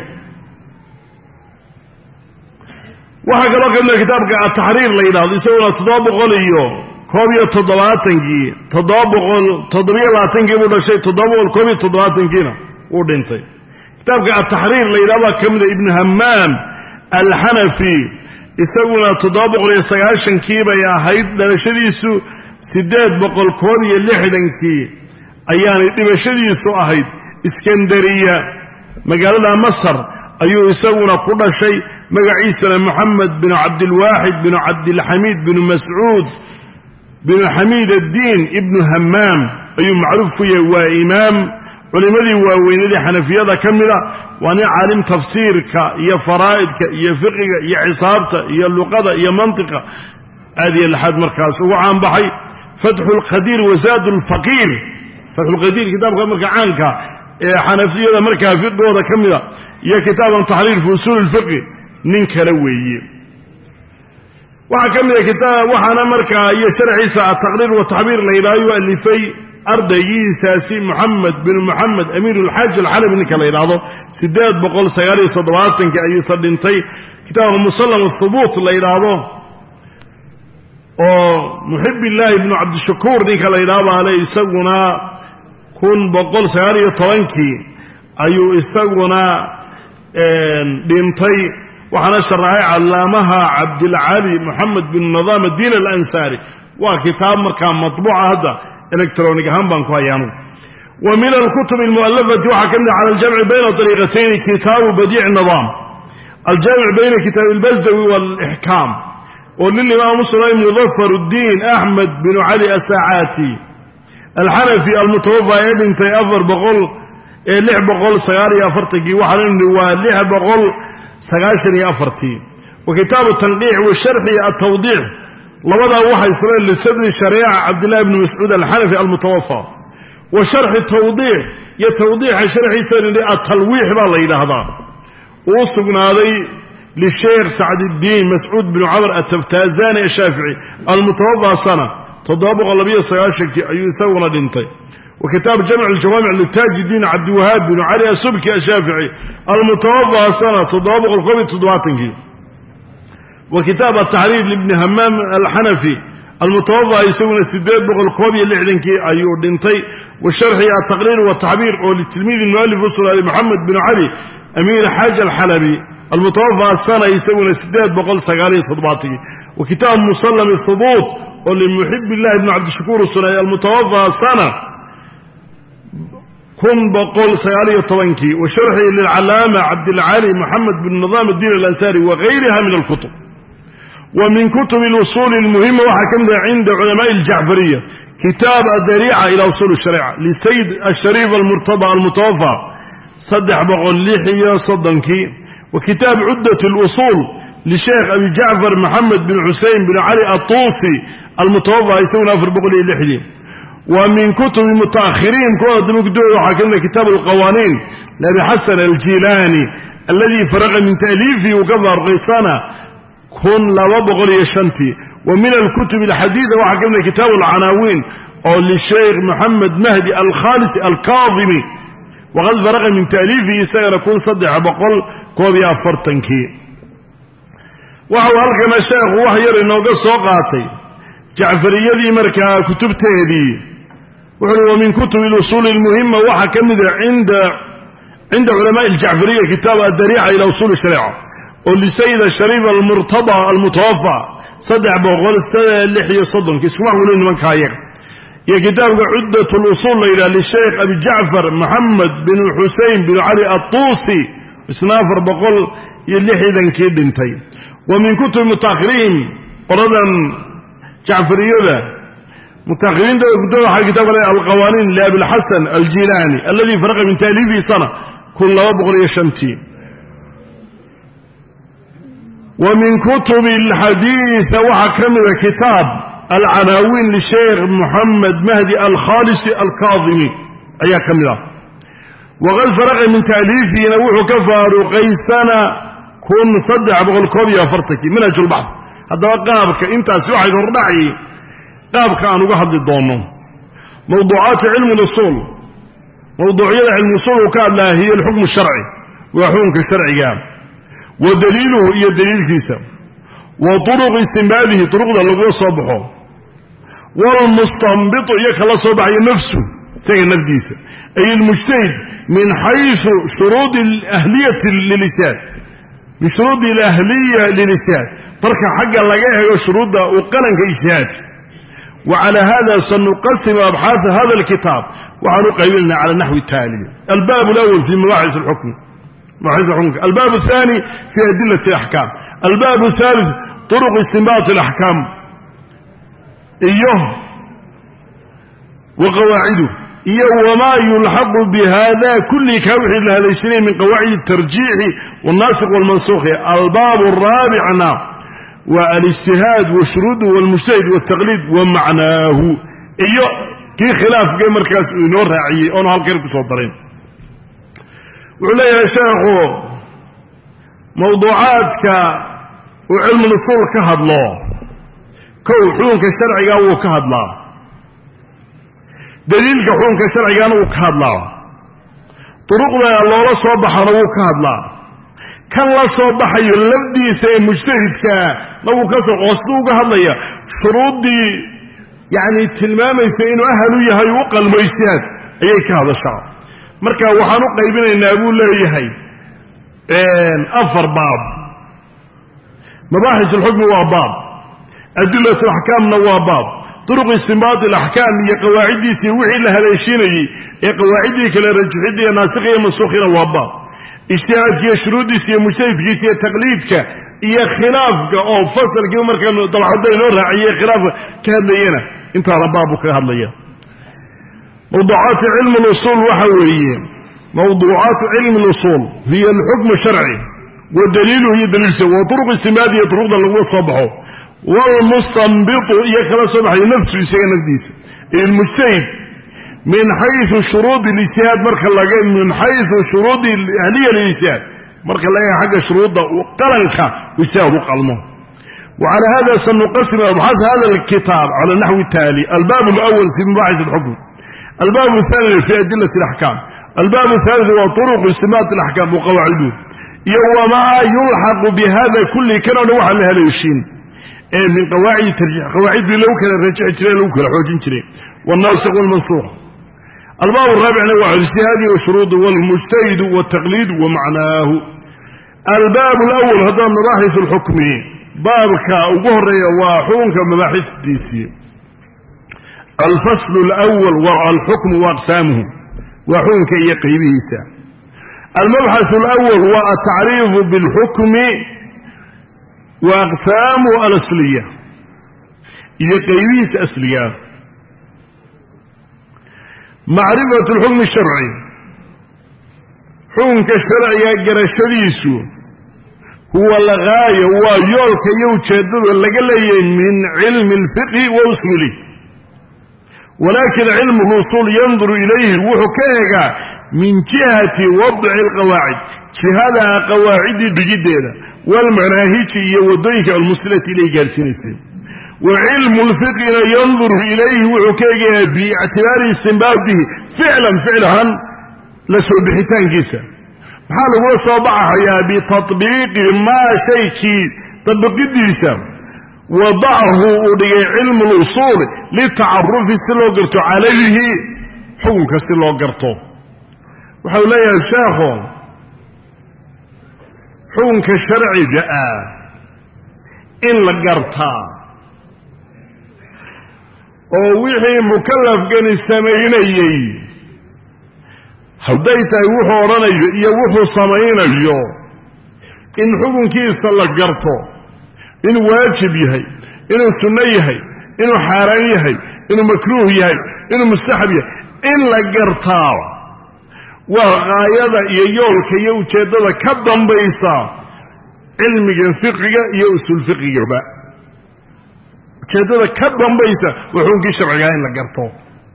waxa kaloo kamida kitaabka at-tahriir la yidhaahdo isaguna toddoba boqol iyo koob iyo toddobaatankii toddoba boqol toddobiyo labaatankii buu dhashay toddoba boqol koob iyo toddobaatankiina uu dhintay kitaabka at-tahriir la yidhaahdo kamida ibnu hammaam alxanafi isaguna toddoba boqol iyo sagaashankii bay ahayd dhalashadiisu siddeed boqol koob iyo lixdankii ayaanay dhimashadiisu ahayd iskandariya magaalada masar ayuu isaguna ku dhashay magaciisana moxamed binu cabdilwaaxid binu cabdilxamiid binu mascuud binu xamiid addiin ibnu hamaam ayuu macruuf ku yahay waa imaam culimmadii waaweynadii xanafiyada ka mida waa nin caalim tafsiirka iyo faraa'idka iyo fiqiga iyo xisaabta iyo luqada iyo mantiqa aad iyo laxaad markaas ugu caanbaxay fatxu lqadiir wazaad lfaqiir fatxulqadiir kitaabka marka caanka ee xanafiyada markaa fiqigooda ka mida iyo kitaaban taxriir fi usuul lfiqi nin kale weeye waxaa ka mida kitaab waxaana markaa iyo sharxiisa ataqriir wataxbiir la yidhahdo yu alifay ardaygiisaasi moxamed binu moxamed amiir ulxaaji alxalabi ninka la yidhaahdo siddeed boqol sagaal iyo toddobaatankii ayuusa dhintay kitaabka musallam athubuut la yidhaahdo oo muxib illaahi ibnu cabdishakuur ninka la yidhahdo baale isaguna kun boqol sagaal iyo tobankii ayuu isaguna dhintay waxaana sharaxay callaamaha cabdilcali moxamed bin nidaam addiin alansaari waa kitaab markaa matbuuca hadda electronic ahaan baan ku hayaanu wa min alkutub almu'allafati waxaa ka mid ah cala aljamci bayna طariiqatayni kitaabu badiic nidaam aljamc bayna kitaab albasdawi waalixkaam oo lilimaam muslim mudafar uddiin axmed binu cali asaacaati alxanafi almutawafa ee dhintay afar boqol ee lix boqol sagaal iyo afartankii waxaana nidhi waa lix boqol sagaashan iyo afartii wa kitaabu tanqiix washarxi atawdiix labadaa waxay isleen lisadri shariica cabdillahi bni mascuud alxanafi almutawafa wa sharxi tawdiix iyo tawdiixa sharxiisa nidhi atalwiix baa la yidhaahdaa uu sugnaaday lisheekh sacdiddiin mascuud binu camr ataftazani ashaafici almutawafa sana toddoba boqol labiyo sagaashankii ayuu isaguna dhintay wa kitaab jamc aljawaamic litaaji diin cabdiwahaab binu cali asubki ashaafici almutawafa sana toddoba boqol koob iyo toddobaatankii wa kitaab ataxriir libni hamaam alxanafi almutawafa isaguna siddeed boqol koob iyo lixdankii ayuu dhintay wa sharxi ataqriir wataxbiir oo litilmiidi mualif usugaali moxamed binu cali amiir xaaji alxalabi almutawafa sana isaguna siddeed boqol sagaal iyo toddobaatankii wa kitaab musallam thubuut oo limuxib illahi ibni cabdishakuur usugaali almutawafa sana kun boqol sagaal iyo tobankii wa sharxi lilcalaama cabdilcali moxamed bin nidaam addiin alansaari wagayriha min alkutub wa min kutubi اlusuuli اlmuhima waxaa ka mid ah cinda culamaai اljacfariya kitaab adariica ila usuul shariica lisayid ashariif almurtada almutawafa saddex boqol lix iyo soddonkii wa kitaab cuddat اlusuul lisheekh abi jacfar moxamed bin xusein bin cali atuusi almutawafa isaguna afar boqol iyo lixdii wa min kutubi mutaakhiriin kuwada damugdooda waxaa ka mid ah kitaab alqawaaniin liabi xasan aljilaani alladii faraqa min ta'liifihi uu ka faaruqay sana kun laba boqol iyo shantii wa min alkutubi alxadiida waxaa ka mid ah kitaabu alcanaawiin oo lisheykh moxamed mahdi alkhaalisi alkaadimi waqad faraqa min ta'liifihi isagana kun saddex boqol koob iyo afartankii waxau halkana sheekhu wax yar inooga soo qaatay jacfariyadii markaa kutubteedii wuxu uhi wa min kutubi اlusuuli اlmuhima waxaa ka mida inda cinda culamaai اljacfariya kitaab adariica ila usuuli shariica oo lisayid ashariif almurtada almutawafa saddex boqol lix iyo soddonki iskuma weli nimankaa yaga iyo kitaabka cuddat اlusuul la yidhaha lisheekh abi jacfar moxamed bin xusein bin cali atuusi isna afar boqol iyo lixdankii dhintay wa min kutubi mutaakhiriin qoladan jacfariyada mutaakhiriinta kutubta waxaa kitaabka le alqawaaniin liabilxasan aljilaani alladii faraqa min taaliifihi sana kun laba boqol iyo shantii wa min kutubi alxadiida waxaa ka mida kitaab alcanaawiin lisheekh moxamed mahdi alkhaalisi alkaadimi ayaa ka mid ah waqad faraqa min taaliifihina wuxuu ka faaruqay sana kun saddex boqol koob iyo afartankii manhaj ulbaxd haddaba qaabka intaasi waxay hordhacyi qaabka aan uga hadli doonno mawduucaatu cilmi usuul mawduucyada cilmi usuul uu ka hadlaa hiya alxukmu sharci waa xukunka sharciga wa daliiluhu iyo daliilkiisa wa turuqu istinbaadihi turuqda lagula soo baxo waalmustanbitu iyo kala soo baxayo nafsu isaga nafdiisa ay almujtahid min xaysu shuruudi alahliyati lilisaan min shuruudi alahliya lilisaan marka xagga laga eego shuruudda uu qalanka ijtihaadka وعلى هذا سنقسم أبحاث هذا الكتاب وعن قيلنا على النحو التالي. الباب الأول في مباحث الحكم مباحث الحكم الباب الثاني في أدلة الأحكام الباب الثالث طرق استنباط الأحكام إيوه وقواعده إيوه وما يلحق بهذا كل كوحي لهذا الشيء من قواعد الترجيح والناسخ والمنسوخ. الباب الرابع نعم والاجتهاد وشروطه والمجتهد والتقليد ومعناه ايوه كي خلاف كي مركز نور راعي اون هالكير كسودرين وعليه يا شيخ موضوعاتك وعلم الاصول كهدلو كو حكمك الشرعي او كهدلا دليلك حكمك الشرعي او كهدلا طرقنا الله لا سو بخنا او كهدلا كان لا سو بخايو لبديسه مجتهدك لو كسر قصدوك هذا شروطي يعني تلماميسا إنه أهلو يهي وقل ما اجتهاد أيك هذا الشعر مركا وحانو قيبين إن أبو الله يهي أفر باب مباحث الحكم هو باب أدلة الأحكام هو باب طرق استنباط الأحكام هي قواعدي سيوحي لها ليشيني هي قواعدي كلا رجحدي ناسخية منسوخين هو باب اجتهاد هي شروطي سي مجتهد هي تقليدك هي خلافك أو فصل كما مركز طلع حدين نورها هي خلاف كهذا انت على بابك هذا موضوعات علم الأصول وحويين موضوعات علم الأصول هي الحكم الشرعي والدليل هي دليل سوى وطرق استنباط هي طرق اللي صبحه والمستنبط هي كلا صبح نفس الشيء نفسه المجتهد من حيث شروط الاجتهاد مركز لقين من حيث شروط الأهلية للاجتهاد مركز لقين حاجة شروط وقلنك يساوي قلمه. وعلى هذا سنقسم أبحاث هذا الكتاب على النحو التالي. الباب الأول في مباحث الحكم الباب الثاني في أدلة الأحكام الباب الثالث هو طرق استنباط الأحكام وقواعده يوم ما يلحق بهذا كل كان نوعا لهذا الشيء من قواعد الترجيح قواعد لو كان الرجع تري لو كان حوجين تري والناسخ والمنسوخ. الباب الرابع نوع الاجتهاد وشروطه والمجتهد والتقليد ومعناه. الباب الأول هذا مباحث الحكم بابك وظهري وحكمك مباحث ديسي. الفصل الأول والحكم وأقسامه وحكمك يقيبه سا. المبحث الأول هو التعريف بالحكم وأقسامه الأصلية يقيبه أصلية. معرفة الحكم الشرعي حكمك الشرعي يقرأ الشريسو هو الغاية هو يولك يوجد لقلي من علم الفقه وأصوله ولكن علم الأصول ينظر إليه وحكاية من جهة وضع القواعد شهادة قواعد بجديدة والمناهج يوديك المسلة إليه جالسين السن. وعلم الفقه ينظر إليه وحكاية باعتبار استنباطه فعلا فعلا لسوء بحيتان جيسا بحال هو صبعها يا بتطبيق ما شيء طبق الديسا وضعه علم الأصول للتعرف السلوغرتو عليه حكمك السلوغرتو وحولي يا شيخو حكمك الشرعي جاء إن لقرتا ووحي مكلف كان السمينيي هديت يوحو رنجو يوحو سمينيو إن حكمكيس لقرتو إنه واجب يهي إنه سنة يهي إنه حاران يهي إنه مكروه يهي إنه مستحب يهي إن لقرتاو وغاية ييولك يوجد كبدا بيسا علمك الفقه يوسو الفقه بقى كذا كبدا بيسا وحونك الشرعيين لقرتاو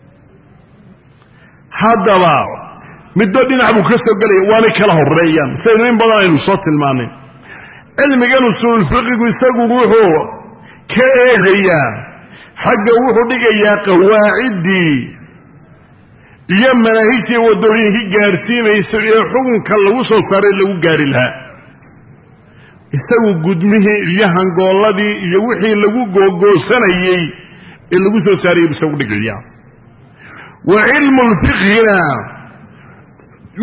هذا بقى مدودين عبو كسر قلي وانا كله الريان سينين بضاين وصوت الماني علم قالوا سوء الفقه ويساقوا روحه كأغيا حق روحه دقيا قواعدي يما نهيتي ودوريه قارسين يساقوا حكم كالوصل صاري لو قاري لها يساقوا قدمه يهان قولدي يوحي لو قوقو سنيي اللي وصل صاري يساقوا دقيا. وعلم الفقه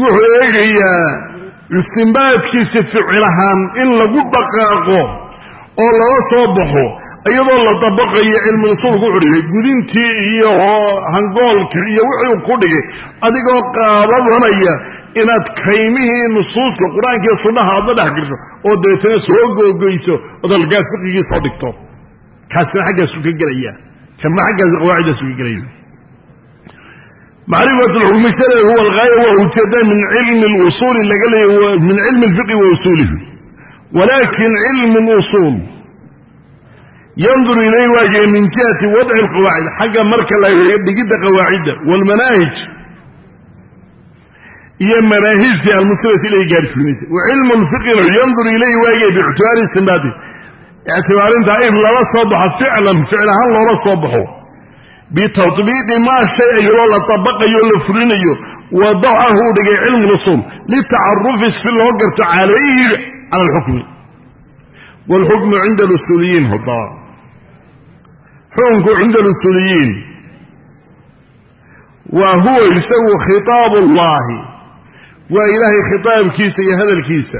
يوحي استنباط كيس فعلها إن لقد دقاقه oo laga soo baxo iyadoo la dabaqayo cilmi usul ku xidhay gudintii iyo hangoolka iyo wixii ku dhigay adigoo qaadanaya inaad kaymihii nusuuska quraanka iyo sunnaha aad dhex gasho oo deetana soo googayso oo dalkaas fiqigiisa soo dhigto kaasna xagga suuqa galaya kama xagga qawaacida suuqa galaya معرفة الحكم الشرعي هو الغاية وهو ابتداء من علم الأصول من علم الفقه وأصوله ولكن علم الأصول ينظر إليه واجه من جهة وضع القواعد حاجة مركة لا بجد قواعد والمناهج هي مناهج المسلمة إليه جارس وعلم الفقه ينظر إليه واجه باعتبار السنادي اعتبار انت إذن لا صبح فعلا فعلا هل لا صبحه بتطبيق ما شيء يقول طبق يقول فرينيو وضعه دغ علم الاصول للتعرف في الوقت عليه على الحكم والحكم عند الاصوليين هذا حكم عند الاصوليين وهو يسوي خطاب الله وإلهي خطاب كيسة هذا الكيسة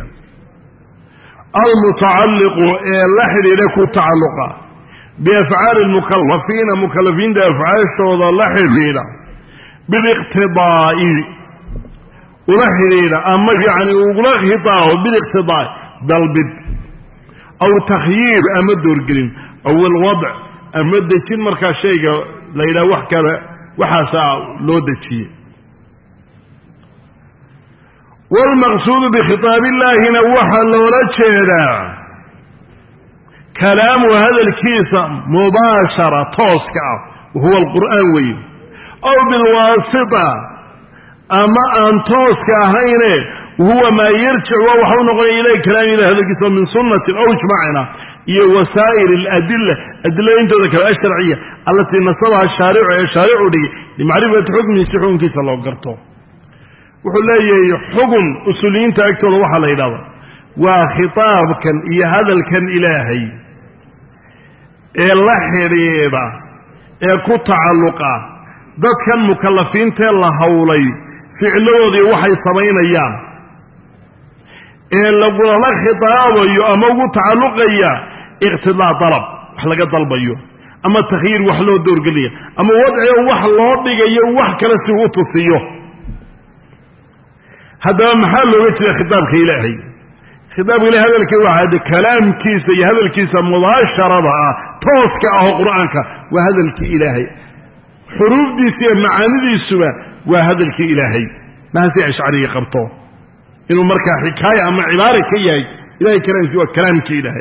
المتعلق لحد لك تعلقا بأفعال المكلفين مكلفين ده أفعال الشوضة لحظينا بالاقتضاء ولحظينا أما يعني وقلق خطاه بالاقتضاء بالبد أو تخيير أما الدورقلين أو الوضع أما الدكين مركا شيء ليلة وحكا وحاسا لو دكين والمقصود بخطاب الله نوحا لولا تشهدا كلام هذا الكيس مباشرة توسكا وهو القرآن وي أو بالواسطة أما أن توسكا هينه وهو ما يرجع وهو نقل إليه كلام إلى هذا الكيس من سنة أو اجمعنا هي وسائر الأدلة أدلة أنت ذكر الشرعية التي نصبها الشارع الشارع لمعرفة حكم يستحون كيس الله قرطه وحلي حكم أصوليين تأكتوا وحا ليلة وخطاب كان إيا هذا الكن إلهي إلا حريبا إيا كتعلقا ذات كان مكلفين تيلا هولي فعلوا ذي وحي صمين أيام إلا قول الله خطاب أما تعلقا اغتداء طلب حلقة طلب أيوه أما التخيير وحلو الدور قليا أما وضعي وحلو وضعي وحكا لسيوتو فيه هذا محل وجه خطاب إلهي خطاب إلهي هذا الكواحد كلام كيسي هذا الكيسة مباشرة توسك أهو قرآنك وهذا الكإلهي حروف دي سيئة معاني دي السماء وهذا الكإلهي ما هذه أشعرية قبطه إنه مركا حكاية أما عبارة كيهي إلهي كلام سوى كلام كإلهي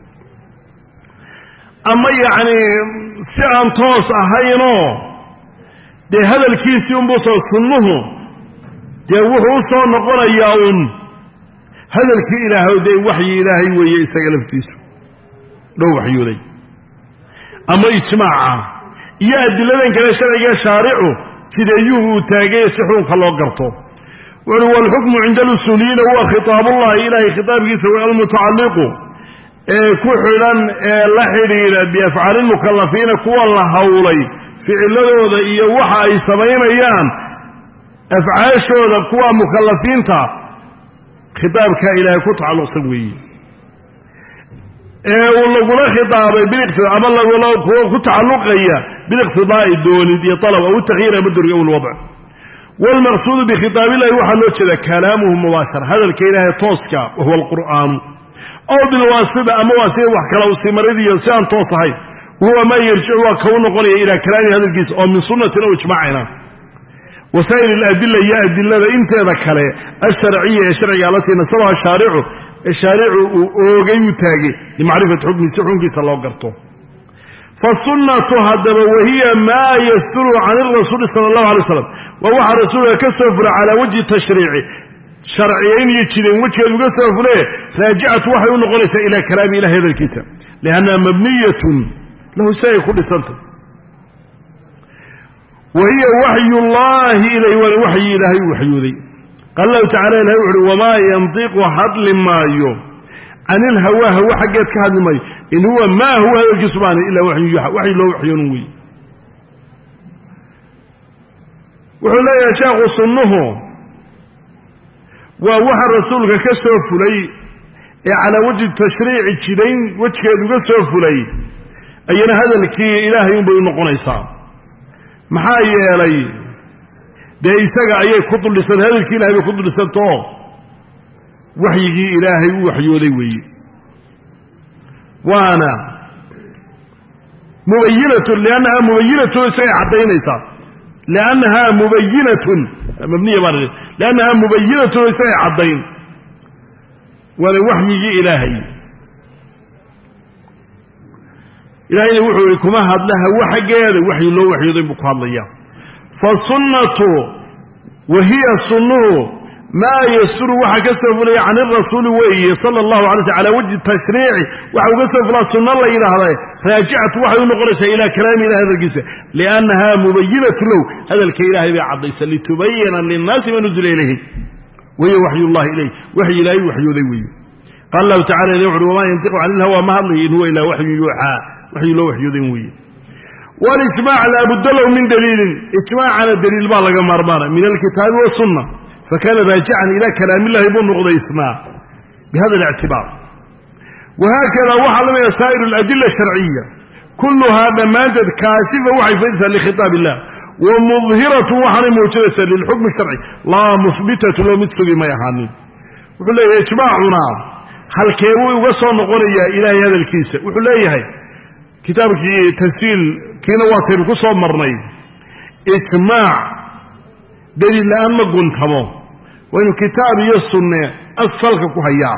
أما يعني سيئة توس أهينو دي هذا الكيسي ينبصر صنه dee wuxuu soo noqonayaa un hadalkii ilaahay day waxyi ilaahay weeye isaga laftiisu dhow waxyooday ama ijmaaca iyo adiladan kale sharciga shaaricu sideeyuu uu taagay si xunka loo garto wuxuu wal hukmu inda al-usuliyin huwa khitab Allah ilaahay khitabkiisa waa al-mutaalliq ee ku xiran ee la xiriira bi af'aal al-mukallafin kuwa la hawlay ficilladooda iyo waxa ay sameeyaan أفعال شوذا قوى مكلفين تا خطابك إلى كتعلق سوي إيه والله قولا خطابي بالاقتضاء أما الله قولا كتعلق إياه بالاقتضاء الدولي دي طلب أو التغيير مدر أو الوضع والمقصود بخطاب الله يوحى كذا كلامه مباشر هذا الكيله توسكا وهو القرآن أو بالواسطة أما واسطة وحكا لو سيمريدي يلسان توصحي وهو ما يرجع وكونه قولي إلى كلام هذا الجزء أو من سنة أو اجماعنا وسائل الأدلة هي أدلة انت ذكره الشرعية الشرعية التي نصبها الشارع الشارع وغير تاجي لمعرفة حكم السحون في صلى الله عليه وسلم فالسنة تهدب وهي ما يستر عن الرسول صلى الله عليه وسلم وهو رسوله كسفر على وجه التشريع شرعيين يتشرين وجه المكسف له راجعت وحي ونقلت إلى كلام إلى هذا الكتاب لأنها مبنية له سيكون لسنته وهي وحي الله إليه والوحي إلهي وحي ذي قال الله تعالى له وما ينطق حد ما يوم عن الهوى هو حقيت كهذا ما إن هو ما هو هذا الجسمان إلا وحي يوحى وحي له وحي نوي وحلا يشاق صنه ووحى رسولك كسف لي على وجه التشريع الجدين وجه يدقسوا فلي أينا هذا الكي إلهي ينبغي نقنيسا محايا لي ده يساق أيه كتب لسان هذا الكي إلهي بكتب لسان طوع وحيجي إلهي وحيو ليوي وانا مبينة لأنها مبينة سيحدين إيسا لأنها مبينة مبنية بارد لأنها مبينة سيحدين ولوحيجي إلهي إلهي وحي لكما هاد لها وحي قال وحي الله وحي يضيبك هذا الله فالسنة وهي السنة ما يسر وحي كسف لي عن الرسول وهي صلى الله عليه وسلم على وجه التشريع وحي كسف لها السنة الله إلى هذا راجعت وحي نقرش إلى كلام إلى هذا القصة لأنها مبينة له هذا الكإله بعض لتبين للناس ما نزل إليه وهي وحي الله إليه وحي إلهي وحي ذوي قال الله تعالى يوحي وما ينطق عن الهوى ما هضله إن هو إلا وحي يوحى وحي الله وحي ذوي والإجماع لا بد له من دليل إجماع على الدليل بالغ مرمانا من الكتاب والسنة فكان راجعا إلى كلام الله يبون نقضي إسماع بهذا الاعتبار وهكذا وحل من سائر الأدلة الشرعية كلها نماذج كاشفة وحي فإنسا لخطاب الله ومظهرة وحن موجودة للحكم الشرعي لا مثبتة لو متسوي ما يحاني وقال له إجماعنا هل كيبو يوصل نقولي إلى هذا الكيسة وقال له هاي كتابك تسجيل كينا واتر كسو مرني إجماع دليل لأن ما قلتهم وإنه كتاب يسنة أصلك كهيا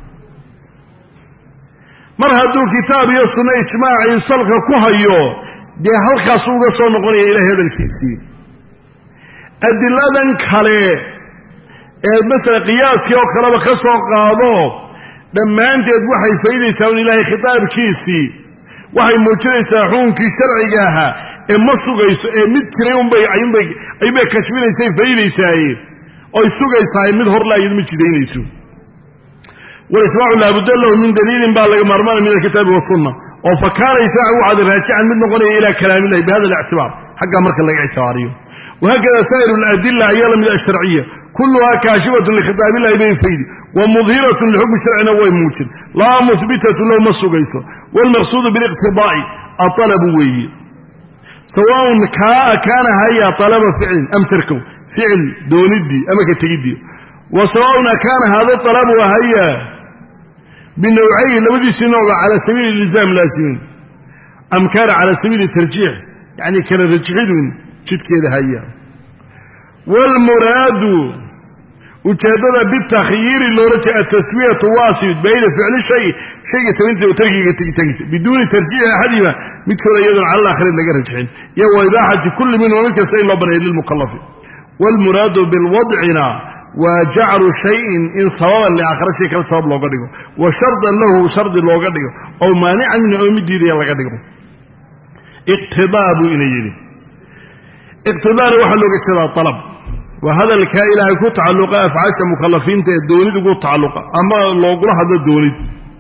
مرهدو كتاب يسنة إجماع يصلك كهيا دي هلقا سوق سو نقولي إلى هذا الكيسي الدلالة كالي مثل قياس كيو كلام كسو قادو لما أنت وحي سيدي سون إلهي خطاب كيسي وحي موجودة حونك شرعي جاها إما سوغيس مد كريم بي عين بي أي بي كشفين يسي فايلي ساي أو سوغيس هاي مد هور لا يدمج دين يسو والإسماع لا بد له من دليل بالغ مرمان من الكتاب والسنة أو فكان يساع واحد راجعا من نقول إلى كلام الله بهذا الاعتبار حق مرك الله يعتباره وهكذا سائر الأدلة أيضا من الشرعية كلها كاشفة لخطاب الله بين فيدي ومظهرة لحكم الشرع نوع موجود لا مثبتة له مسوغيسه والمقصود بالاقتضاء الطلب وي سواء كان هيا طلب فعل أم تركه فعل دون الدي أما كتجدي وسواء كان هذا الطلب وهيا بالنوعين لو دي سنوع على سبيل الإلزام لازمين أم كان على سبيل الترجيح يعني كان رجحين شد كده هيا والمراد وجدد بالتخيير اللي رجع التسوية واصل بين فعل شيء شيء سوينته وتركيه تجتنك بدون ترجيح أحدهما مثل يدل على الآخر اللي جرجحين يو إباحة كل من ومنك سيء الله بنيه للمكلف والمراد بالوضعنا وجعل شيء إن صوابا لآخر شيء كان صواب لو قدقه وشرطا له شرط لو قدقه أو مانعا من أو مدير يلا قدقه اقتضاب إليه اقتضاب وحلو اقتضاب طلب وهذا الكائن يكون تعلق أفعال مكلفين الدوني تقول تعلق أما لو قلنا هذا الدوني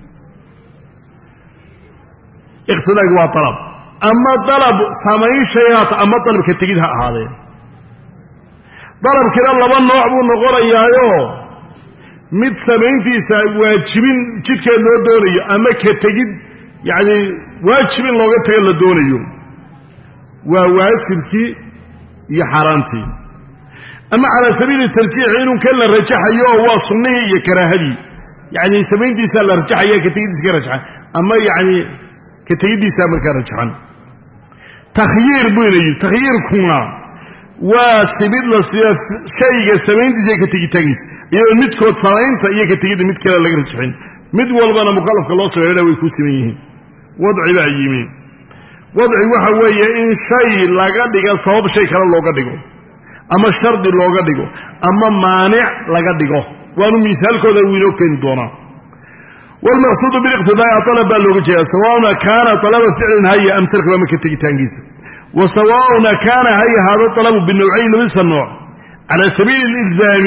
اقتضاب هو طلب أما طلب سامعين شيئات أما طلب كتجدها هذا طلب كده الله بنا وحبون نقول إياه مد سامعين في واجبين كده كده الدوني أما كتجد يعني واجبين لو قلت كده الدوني وواجب كي يحرمتي أما على سبيل الترجيح إنه كان الرجح أيوه هو صنيه يكراهدي يعني سبين دي سال الرجح أيوه كتير كرجحا أما يعني كتير دي سامر كرجحا تخيير بيني تخيير كنا وسبيل لصياف شيء سبين دي كتير تجلس يعني متكوت صلاين فإيه كتير متكلا لجرجحين مد والبنا مخالف الله سبحانه ويكون سميه وضع لا يمين وضع وحوي إن شيء لا قد يقال صواب شيء كلا لو قد يقول أما الشرط لو قدقه أما مانع لقدقه وأنه مثال كذا ويلو كن دونا والمقصود بالاقتضاء طلب اللغة سواء كان طلب فعل هيا أم ترك لما كنت تنجيز وسواء كان هيا هذا الطلب بالنوعين ليس النوع على سبيل الإلزام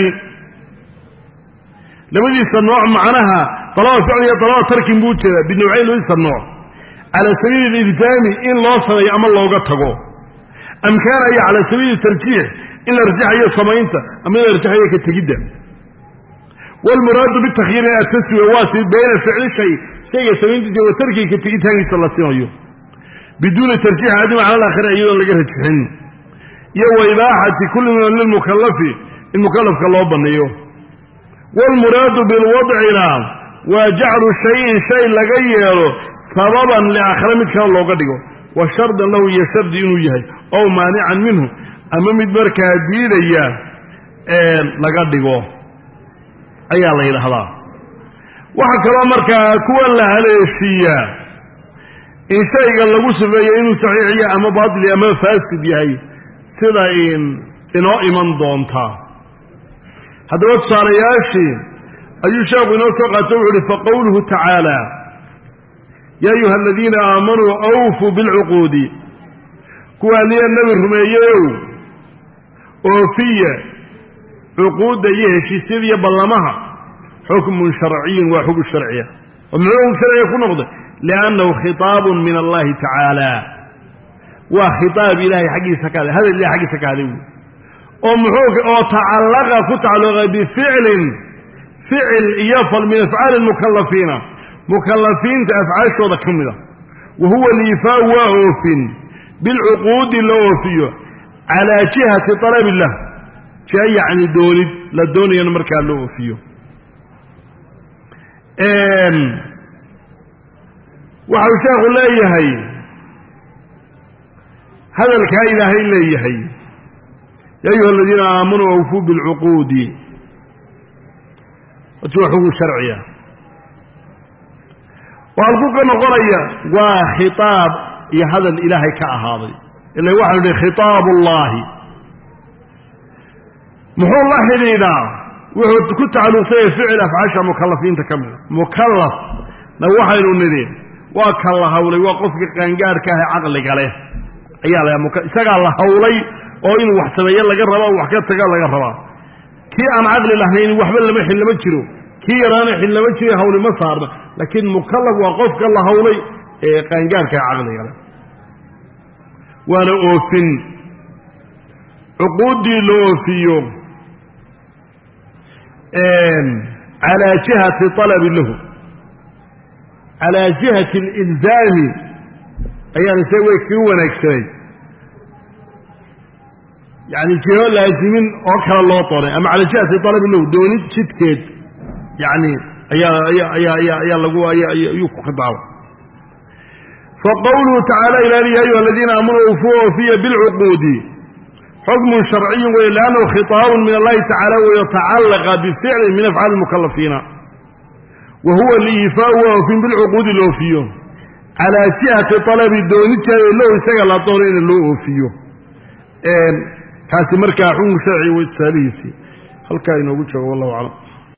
لما يصير النوع معناها طلب فعل يا طلب ترك موجه بالنوعين ليس النوع على سبيل الإلزام إن لا صار يعمل لو قدقه أم كان هي على سبيل الترجيح إلا رجع هي صمينته أما إلا رجع هي كتجدا والمراد بالتخيير التسوية واسد بين فعل الشيء شيء سمين وتركي كتيجي سلسينه بدون ترجيح عدم على الآخر أيضا لقرة تحن يو إباحة كل من المكلف المكلف كالله بنيه والمراد بالوضع لا وجعل شيء شيء لغيره سببا لآخر مثل الله قدقه والشرط له يشرد إنه يهي أو مانعا منه أما مدبركة ديدية لقدقه أي الله إله وحكرا مركا كوان لها ليشيا إن شيء قال له سبيا إنه صحيحية أما باطل أما فاسد يهي سيدا إن إنه إيمان دونتا هذا وقت صار ياشي أي شيء نوسق توعد فقوله تعالى يا أيها الذين آمنوا أوفوا بالعقود كواني النبي الرميو أوفية عقود يهشي سيريا بلمها حكم شرعي وحكم شرعية ومعنى شرعي يكون نقضي لأنه خطاب من الله تعالى وخطاب إلهي حقي سكاله هذا اللي حقي سكاله ومحوك أو تعلق فتعلق بفعل فعل يفعل من أفعال المكلفين مكلفين تأفعال شوضة كملة وهو الإيفاء وأوف بالعقود الأوفية على جهة طلب الله شيء يعني دوني لا دوني أنا مركان الأوفية waxau sheekhu leeyahay hadalkaa ilaahay leeyahay ya ayuha aladiina aamanuu awfuu bilcuquudi waa xugun sharciya waa halkuu ka noqonaya waa khitaab iyo hadal ilaahay ka ahaaday ila waxaanu nihi khitaabu ullaahi muxuu la xidhiidhaa wuxuu ku tacalluqsanya ficil afcaasha mukalafiinta ka mida mukallaf na waxaynu nidhi waa ka la hawlay waa qofka qaangaarka ah caqliga leh ayaa la isaga la hawlay oo inuu wax sameeyo laga rabo wax ka taga laga rabo kii aan caqli lahayn waxba lama xil lama jiro kii yaraana xil lama jiro hawli ma saarna laakiin mukallaf waa qofka la hawlay ee qaangaarka caqliga leh wala oofin uqudi loofiyo على جهة طلب له على جهة الإلزام أيها نسوي كيوانا كتري يعني جهة لازمين أكثر الله طالع أما على جهة طلب له دوني تشتكيت يعني أيها أيها أيها أيها أيها لقوا أيها يوكو خطعوا فقوله تعالى إلى أيها الذين أمروا أوفوا فيه بالعقود حكم شرعي ولأنه خطاب من الله تعالى ويتعلق بفعل من أفعال المكلفين وهو الإيفاء وفين بالعقود الأوفية على جهة طلب الدونية له سيقل الطورين الأوفية كانت مركع حكم شرعي والتاليسي هل كان يقول شيء والله أعلم